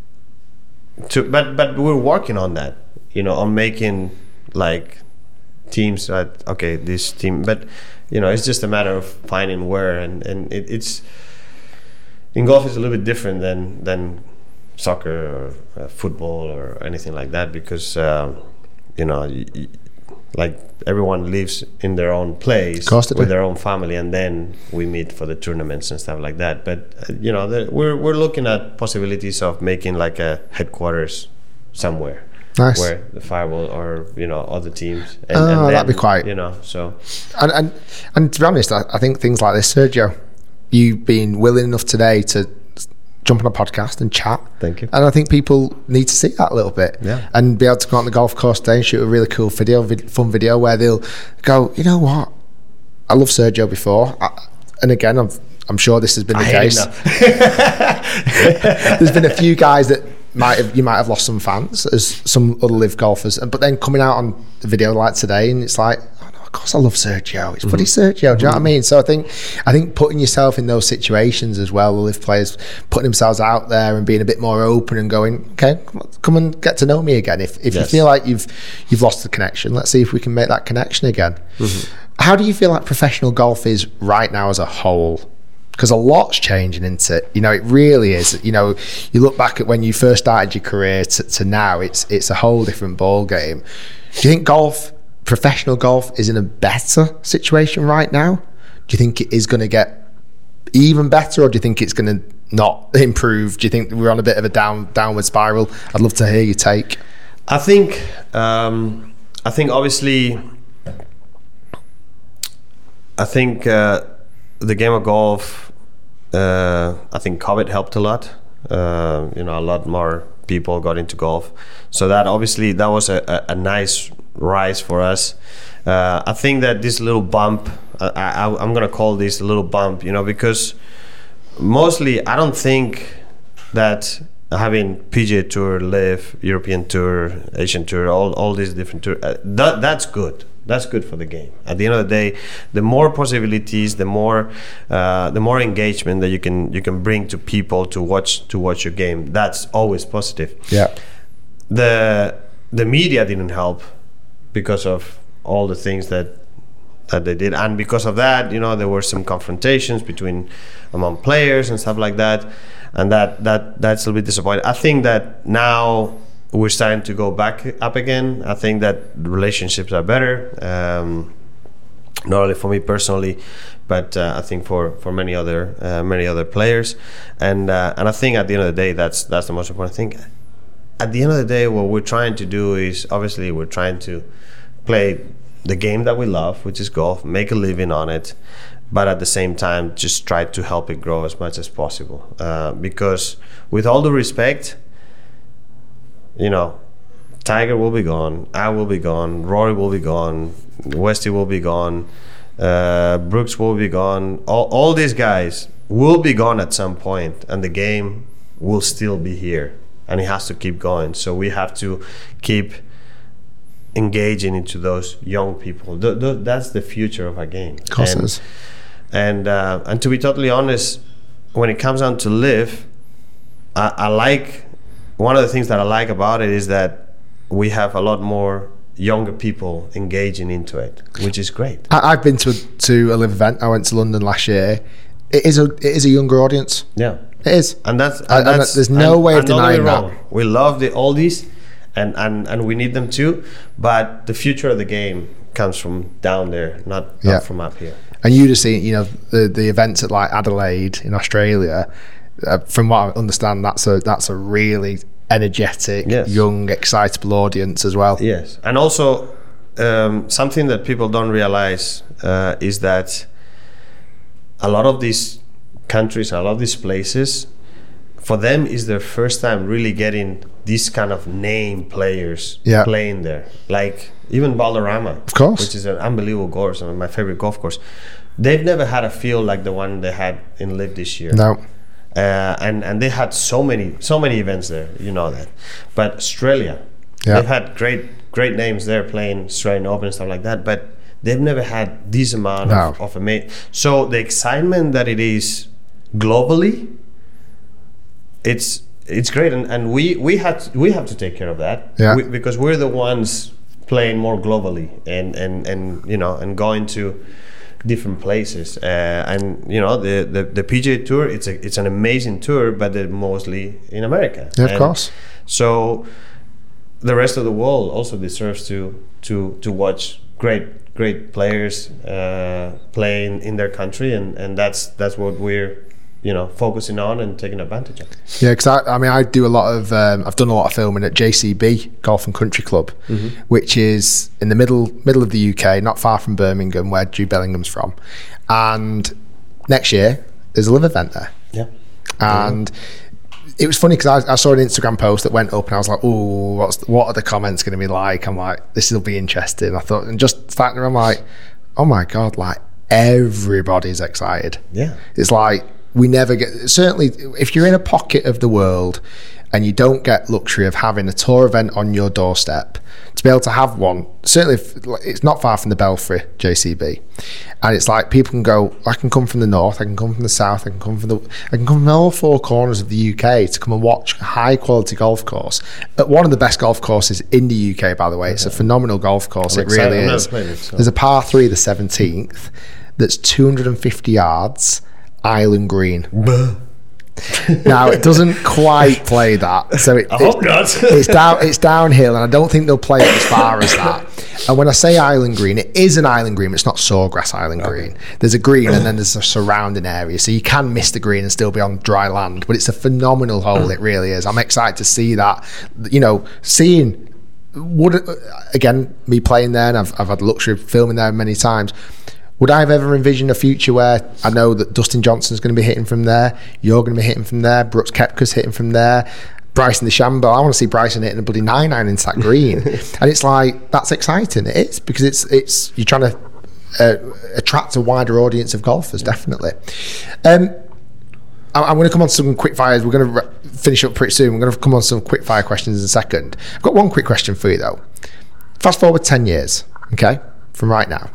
to, but we're working on that, you know, on making like teams that, okay, this team, but you know, it's just a matter of finding where, and it's in golf it's a little bit different than soccer or football or anything like that, because you know, like everyone lives in their own place with their own family, and then we meet for the tournaments and stuff like that. But you know, we're looking at possibilities of making like a headquarters somewhere. Nice. Where the Fireball or, you know, other teams. And then, that'd be quite, you know, so. And to be honest, I think things like this, Sergio, you've been willing enough today to jump on a podcast and chat. Thank you. And I think people need to see that a little bit. Yeah. And be able to go on the golf course today and shoot a really cool fun video where they'll go, you know what, I love Sergio before. And again, I'm sure this has been the case. There's been a few guys that you might have lost some fans as some other live golfers, but then coming out on the video like today, and it's like, oh no, of course I love Sergio. It's bloody Sergio. Do you know what I mean? So I think putting yourself in those situations as well, the live players putting themselves out there and being a bit more open and going, okay, come and get to know me again. If you feel like you've lost the connection, let's see if we can make that connection again. How do you feel like professional golf is right now as a whole? Because a lot's changing, isn't it? You know, it really is. You know, you look back at when you first started your career to now, it's a whole different ball game. Do you think professional golf is in a better situation right now? Do you think it is going to get even better, or do you think it's going to not improve? Do you think we're on a bit of a downward spiral? I'd love to hear your take. I think obviously, the game of golf, I think COVID helped a lot. A lot more people got into golf, so that was a nice rise for us. I think that this little bump, I'm gonna call this a little bump, because mostly I don't think that having PGA Tour, LIV, European Tour, Asian Tour, all these different tours, that's good. That's good for the game. At the end of the day, the more possibilities, the more engagement that you can bring to people to watch your game. That's always positive. Yeah. The media didn't help because of all the things that they did, and because of that, there were some confrontations among players and stuff like that, and that's a little bit disappointing. I think that now we're starting to go back up again. I think that relationships are better, not only for me personally, but I think for many other players. And I think at the end of the day, that's the most important thing. At the end of the day, what we're trying to do is, obviously, we're trying to play the game that we love, which is golf, make a living on it, but at the same time, just try to help it grow as much as possible. Because with all due respect, Tiger will be gone, I will be gone, Rory will be gone, Westy will be gone, Brooks will be gone. All these guys will be gone at some point, and the game will still be here, and it has to keep going. So we have to keep engaging into those young people. That's the future of our game. Of course it is. And to be totally honest, when it comes down to LIV, I like. One of the things that I like about it is that we have a lot more younger people engaging into it, which is great. I've been to a LIV event. I went to London last year. It is a younger audience. Yeah, it is, and that's there's no way of denying that. We love the oldies, and we need them too. But the future of the game comes from down there, not from up here. And you just see, the events at like Adelaide in Australia. From what I understand, that's a really energetic, young, excitable audience as well. Yes, and also something that people don't realize is that a lot of these countries, a lot of these places, for them is their first time really getting these kind of name players playing there. Like even Valderrama, of course, which is an unbelievable course, my favorite golf course. They've never had a field like the one they had in LIV this year. No. And they had so many events there, that. But Australia, they've had great names there playing Australian Open and stuff like that. But they've never had this amount of amazing. So the excitement that it is globally, it's great, and we have to take care of that because we're the ones playing more globally and going to different places, and the PGA Tour, it's an amazing tour, but they're mostly in America. Yeah, of course. So the rest of the world also deserves to watch great players playing in their country, and that's what we're focusing on and taking advantage of. Yeah, because I do a lot of I've done a lot of filming at JCB Golf and Country Club, which is in the middle of the UK, not far from Birmingham, where Jude Bellingham's from. And next year there's a LIV event there. Yeah, and it was funny because I saw an Instagram post that went up, and I was like, "Oh, what are the comments going to be like?" I'm like, "This will be interesting." I thought, and just starting there, I'm like, "Oh my god!" Like everybody's excited. Yeah, it's like. We never get, certainly if you're in a pocket of the world and you don't get luxury of having a tour event on your doorstep, to be able to have one, certainly it's not far from the Belfry JCB, and it's like people can go, I can come from the north, I can come from the south, I can come from all four corners of the UK to come and watch a high quality golf course at one of the best golf courses in the UK, by the way. It's a phenomenal golf course. It really is. There's a par 3, the 17th, that's 250 yards, island green. Now it doesn't quite play that, so I hope not. it's downhill, and I don't think they'll play it as far as that. And when I say island green, it is an island green, it's not sawgrass island green. There's a green and then there's a surrounding area, so you can miss the green and still be on dry land, but it's a phenomenal hole. It really is. I'm excited to see that. Seeing again, me playing there, and I've had the luxury of filming there many times. Would I have ever envisioned a future where I know that Dustin Johnson's going to be hitting from there, you're going to be hitting from there, Brooks Koepka's hitting from there, Bryson DeChambeau, I want to see Bryson hitting a bloody 9-iron into that green. And it's like, that's exciting. It is, because it's you're trying to attract a wider audience of golfers, definitely. I'm going to come on to some quick fires. We're going to finish up pretty soon. We're going to come on to some quick fire questions in a second. I've got one quick question for you though. Fast forward 10 years, okay, from right now.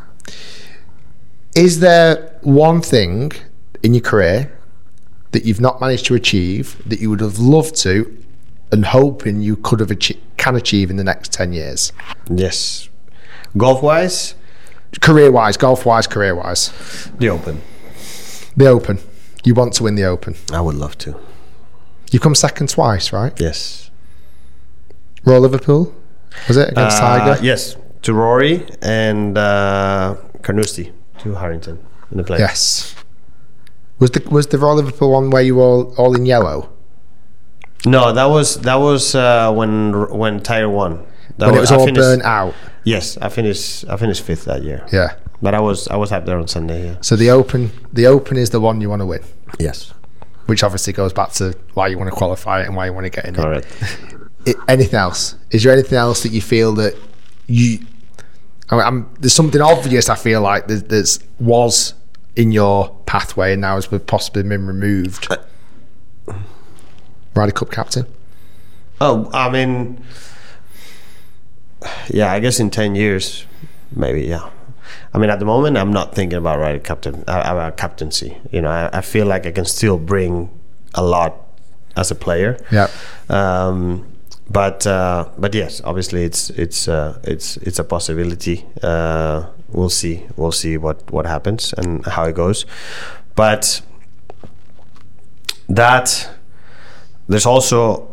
Is there one thing in your career that you've not managed to achieve that you would have loved to and hoping you could have can achieve in the next 10 years? Yes. Golf-wise? Career-wise, golf-wise, career-wise. The Open. The Open. You want to win the Open? I would love to. You've come second twice, right? Yes. Royal Liverpool? Was it against Tiger? Yes. To Rory and Carnoustie. To Harrington in the play. Yes. Was the Royal Liverpool one where you were all in yellow? No, that was when Tiger won. When it was all burnt out. Yes, I finished 5th that year. Yeah. But I was up there on Sunday. Yeah. So the Open is the one you want to win. Yes. Which obviously goes back to why you want to qualify it and why you want to get in. Correct. Anything else? Is there anything else that you feel that you? There's something obvious I feel like was in your pathway and now has possibly been removed. Ryder Cup captain? Oh, I mean, yeah, I guess in 10 years, maybe, yeah. I mean, at the moment, I'm not thinking about Ryder captaincy. I feel like I can still bring a lot as a player. Yeah. But yes, obviously it's a possibility. We'll see what happens and how it goes. But that there's also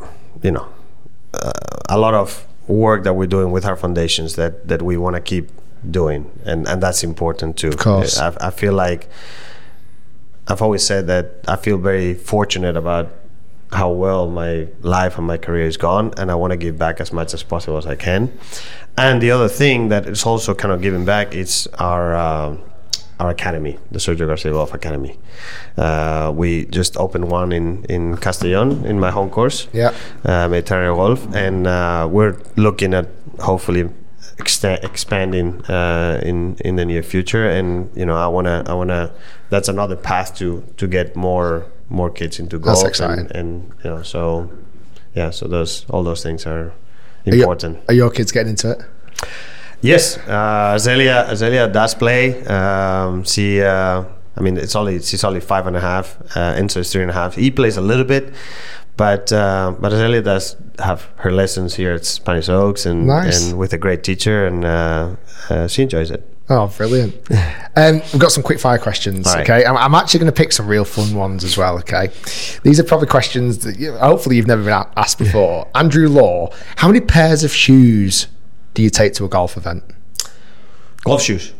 a lot of work that we're doing with our foundations that we want to keep doing, and that's important too. Of course. I feel like I've always said that I feel very fortunate about how well my life and my career is gone, and I want to give back as much as possible as I can. And the other thing that is also kind of giving back is our academy, the Sergio Garcia Golf Academy. We just opened one in Castellón, in my home course, Mediterranean Golf, and we're looking at hopefully expanding in the near future. And I wanna that's another path to get more kids into golf. That's exciting. And so all those things are important. Are your kids getting into it? Yes, Azelia does play. She's only 5.5. Enzo is 3.5. He plays a little bit, but Azelia does have her lessons here at Spanish Oaks and with a great teacher, and she enjoys it. Oh, brilliant. We've got some quick fire questions, right. Okay? I'm actually going to pick some real fun ones as well, okay? These are probably questions that hopefully you've never been asked before. Andrew Law, how many pairs of shoes do you take to a golf event? Golf shoes.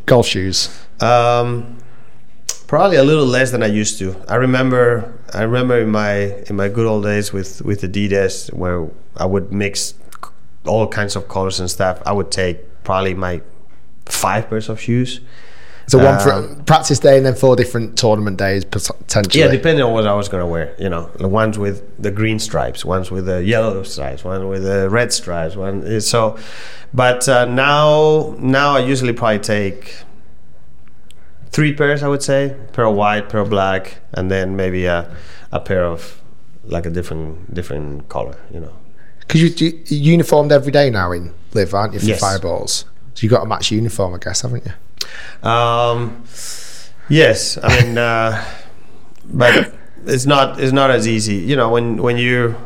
Probably a little less than I used to. I remember in my good old days with Adidas, where I would mix all kinds of colors and stuff. I would take probably my 5 pairs of shoes. So one for practice day and then 4 different tournament days potentially. Yeah, depending on what I was going to wear. The ones with the green stripes, ones with the yellow stripes, one with the red stripes. But now I usually probably take 3 pairs. I would say, pair of white, pair of black, and then maybe a pair of like a different color, you know. Because you're uniformed every day now in Liv, aren't you, for Yes. Fireballs? So you've got a match uniform, I guess, haven't you? Yes, I mean, but it's not as easy, you know. When you're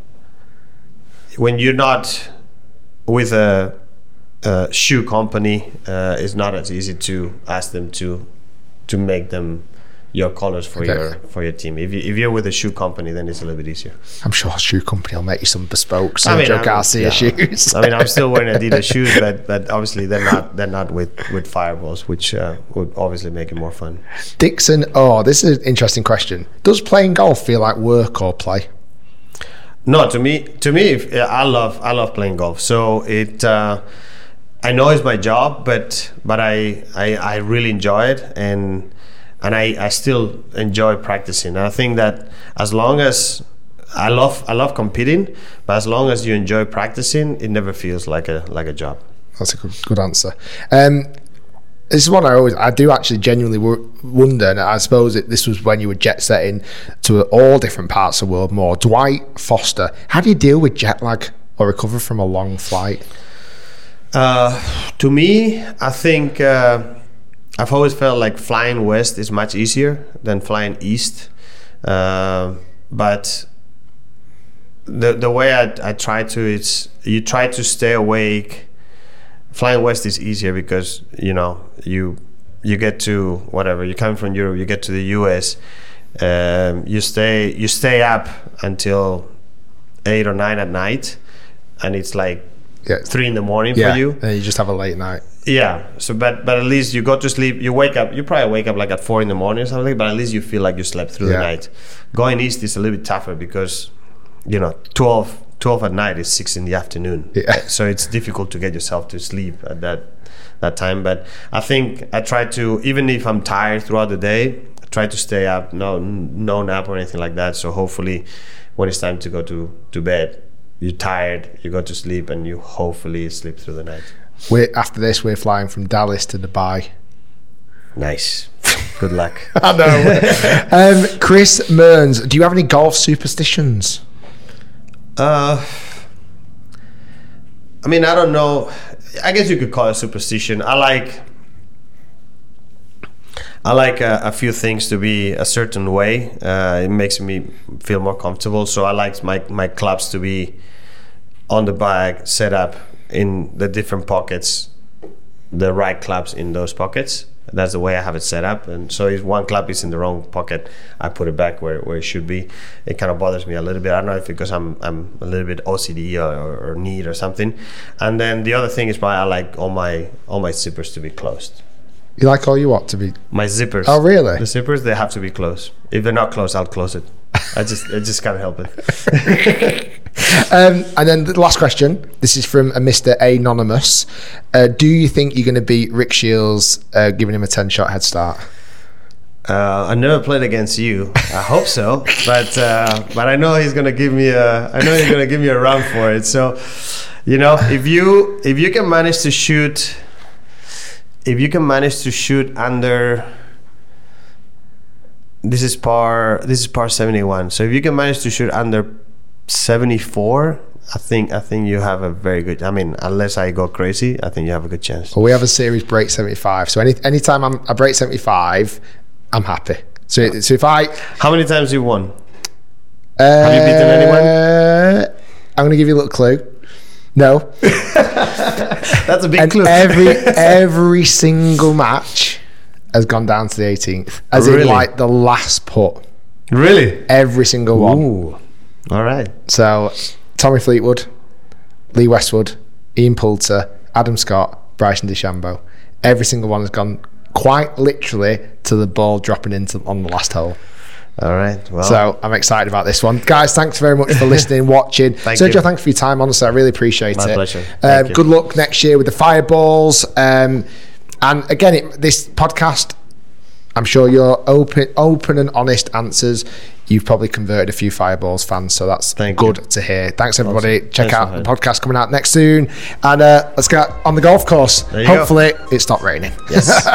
not with a shoe company, it's not as easy to ask them to make them your colors for your team. If you're with a shoe company, then it's a little bit easier. I'm sure a shoe company will make you some bespoke Sergio Garcia shoes. I mean, I'm still wearing Adidas shoes, but obviously they're not with Fireballs, which would obviously make it more fun. Dixon, this is an interesting question. Does playing golf feel like work or play? No, to me, I love playing golf. So I know it's my job, but I really enjoy it, and I still enjoy practicing. And I think that as long as I love competing, but as long as you enjoy practicing, it never feels like a job. That's a good answer. This is one I do actually genuinely wonder, and I suppose this was when you were jet setting to all different parts of the world more. Dwight Foster, how do you deal with jet lag or recover from a long flight? To me, I think I've always felt like flying west is much easier than flying east. But the way I try to, it's you try to stay awake. Flying west is easier because, you know, you get to whatever, you come from Europe, you get to the US, you stay up until 8 or 9 at night, and it's like 3 in the morning for you. And you just have a late night. Yeah. So, but at least you go to sleep. You wake up. You probably wake up like at 4 in the morning or something. But at least you feel like you slept through the night. Going east is a little bit tougher because, you know, 12 at night is 6 in the afternoon. Yeah. So it's difficult to get yourself to sleep at that time. But I think I try to, even if I'm tired throughout the day, I try to stay up. No nap or anything like that. So hopefully, when it's time to go to bed, you're tired, you go to sleep, and you hopefully sleep through the night. After this, we're flying from Dallas to Dubai. Nice. Good luck. I know. Chris Mearns, do you have any golf superstitions? I mean, I don't know. I guess you could call it superstition. I like a few things to be a certain way. It makes me feel more comfortable. So I like my clubs to be on the bag, set up in the different pockets, the right clubs in those pockets. That's the way I have it set up. And so if one club is in the wrong pocket, I put it back where it should be. It kind of bothers me a little bit. I don't know if because I'm a little bit OCD or neat or something. And then the other thing is I like all my zippers to be closed. You like all you want to be? My zippers. Oh, really? The zippers, they have to be closed. If they're not closed, I'll close it. I just can't help it. And then the last question. This is from a Mr. Anonymous. Do you think you're going to beat Rick Shields, giving him a 10-shot head start? I never played against you. I hope so, but I know he's going to give me a run for it. So, you know, if you can manage to shoot. If you can manage to shoot under, this is par 71. So if you can manage to shoot under 74, I think you have a very good. I mean, unless I go crazy, I think you have a good chance. Well, we have a series break 75. So anytime I break 75, I'm happy. So if I, how many times have you won? Have you beaten anyone? I'm going to give you a little clue. No. That's a big clue. Every single match has gone down to the 18th. As in like the last putt. Really? Every single one. Ooh. All right. So Tommy Fleetwood, Lee Westwood, Ian Poulter, Adam Scott, Bryson DeChambeau. Every single one has gone quite literally to the ball dropping into on the last hole. All right. Well, so I'm excited about this one. Guys, thanks very much for listening, watching. Sergio, thanks for your time. Honestly, I really appreciate it. My pleasure. Good luck next year with the Fireballs. And again, this podcast, I'm sure you're open and honest answers. You've probably converted a few Fireballs fans, so that's good to hear. Thanks, everybody. Awesome. Check out the podcast coming out next soon. And let's get on the golf course. Hopefully, it's not raining. Yes.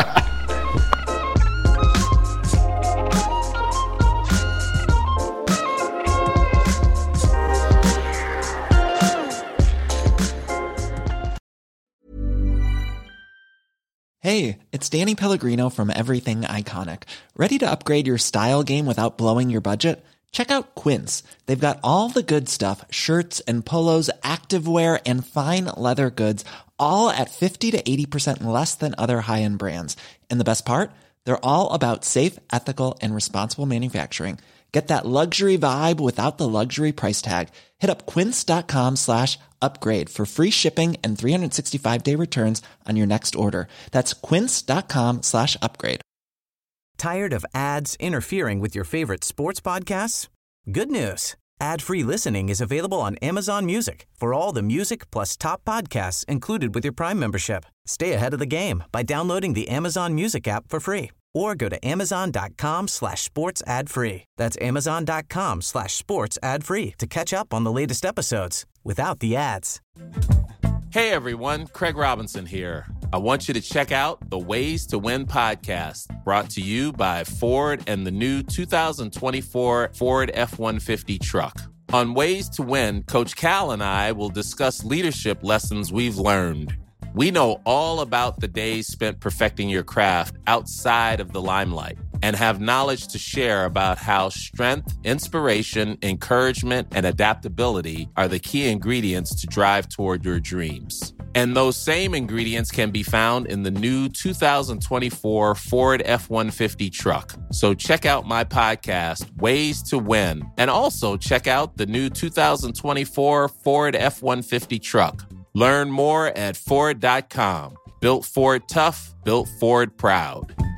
Hey, it's Danny Pellegrino from Everything Iconic. Ready to upgrade your style game without blowing your budget? Check out Quince. They've got all the good stuff, shirts and polos, activewear, and fine leather goods, all at 50 to 80% less than other high-end brands. And the best part? They're all about safe, ethical, and responsible manufacturing. Get that luxury vibe without the luxury price tag. Hit up quince.com/upgrade for free shipping and 365-day returns on your next order. That's quince.com/upgrade. Tired of ads interfering with your favorite sports podcasts? Good news. Ad-free listening is available on Amazon Music for all the music plus top podcasts included with your Prime membership. Stay ahead of the game by downloading the Amazon Music app for free or go to amazon.com/sports ad free. That's amazon.com/sports ad free to catch up on the latest episodes without the ads. Hey everyone, Craig Robinson here. I want you to check out the Ways to Win podcast, brought to you by Ford and the new 2024 Ford F-150 truck. On Ways to Win, Coach Cal and I will discuss leadership lessons we've learned. We know all about the days spent perfecting your craft outside of the limelight and have knowledge to share about how strength, inspiration, encouragement, and adaptability are the key ingredients to drive toward your dreams. And those same ingredients can be found in the new 2024 Ford F-150 truck. So check out my podcast, Ways to Win, and also check out the new 2024 Ford F-150 truck. Learn more at Ford.com. Built Ford tough, built Ford proud.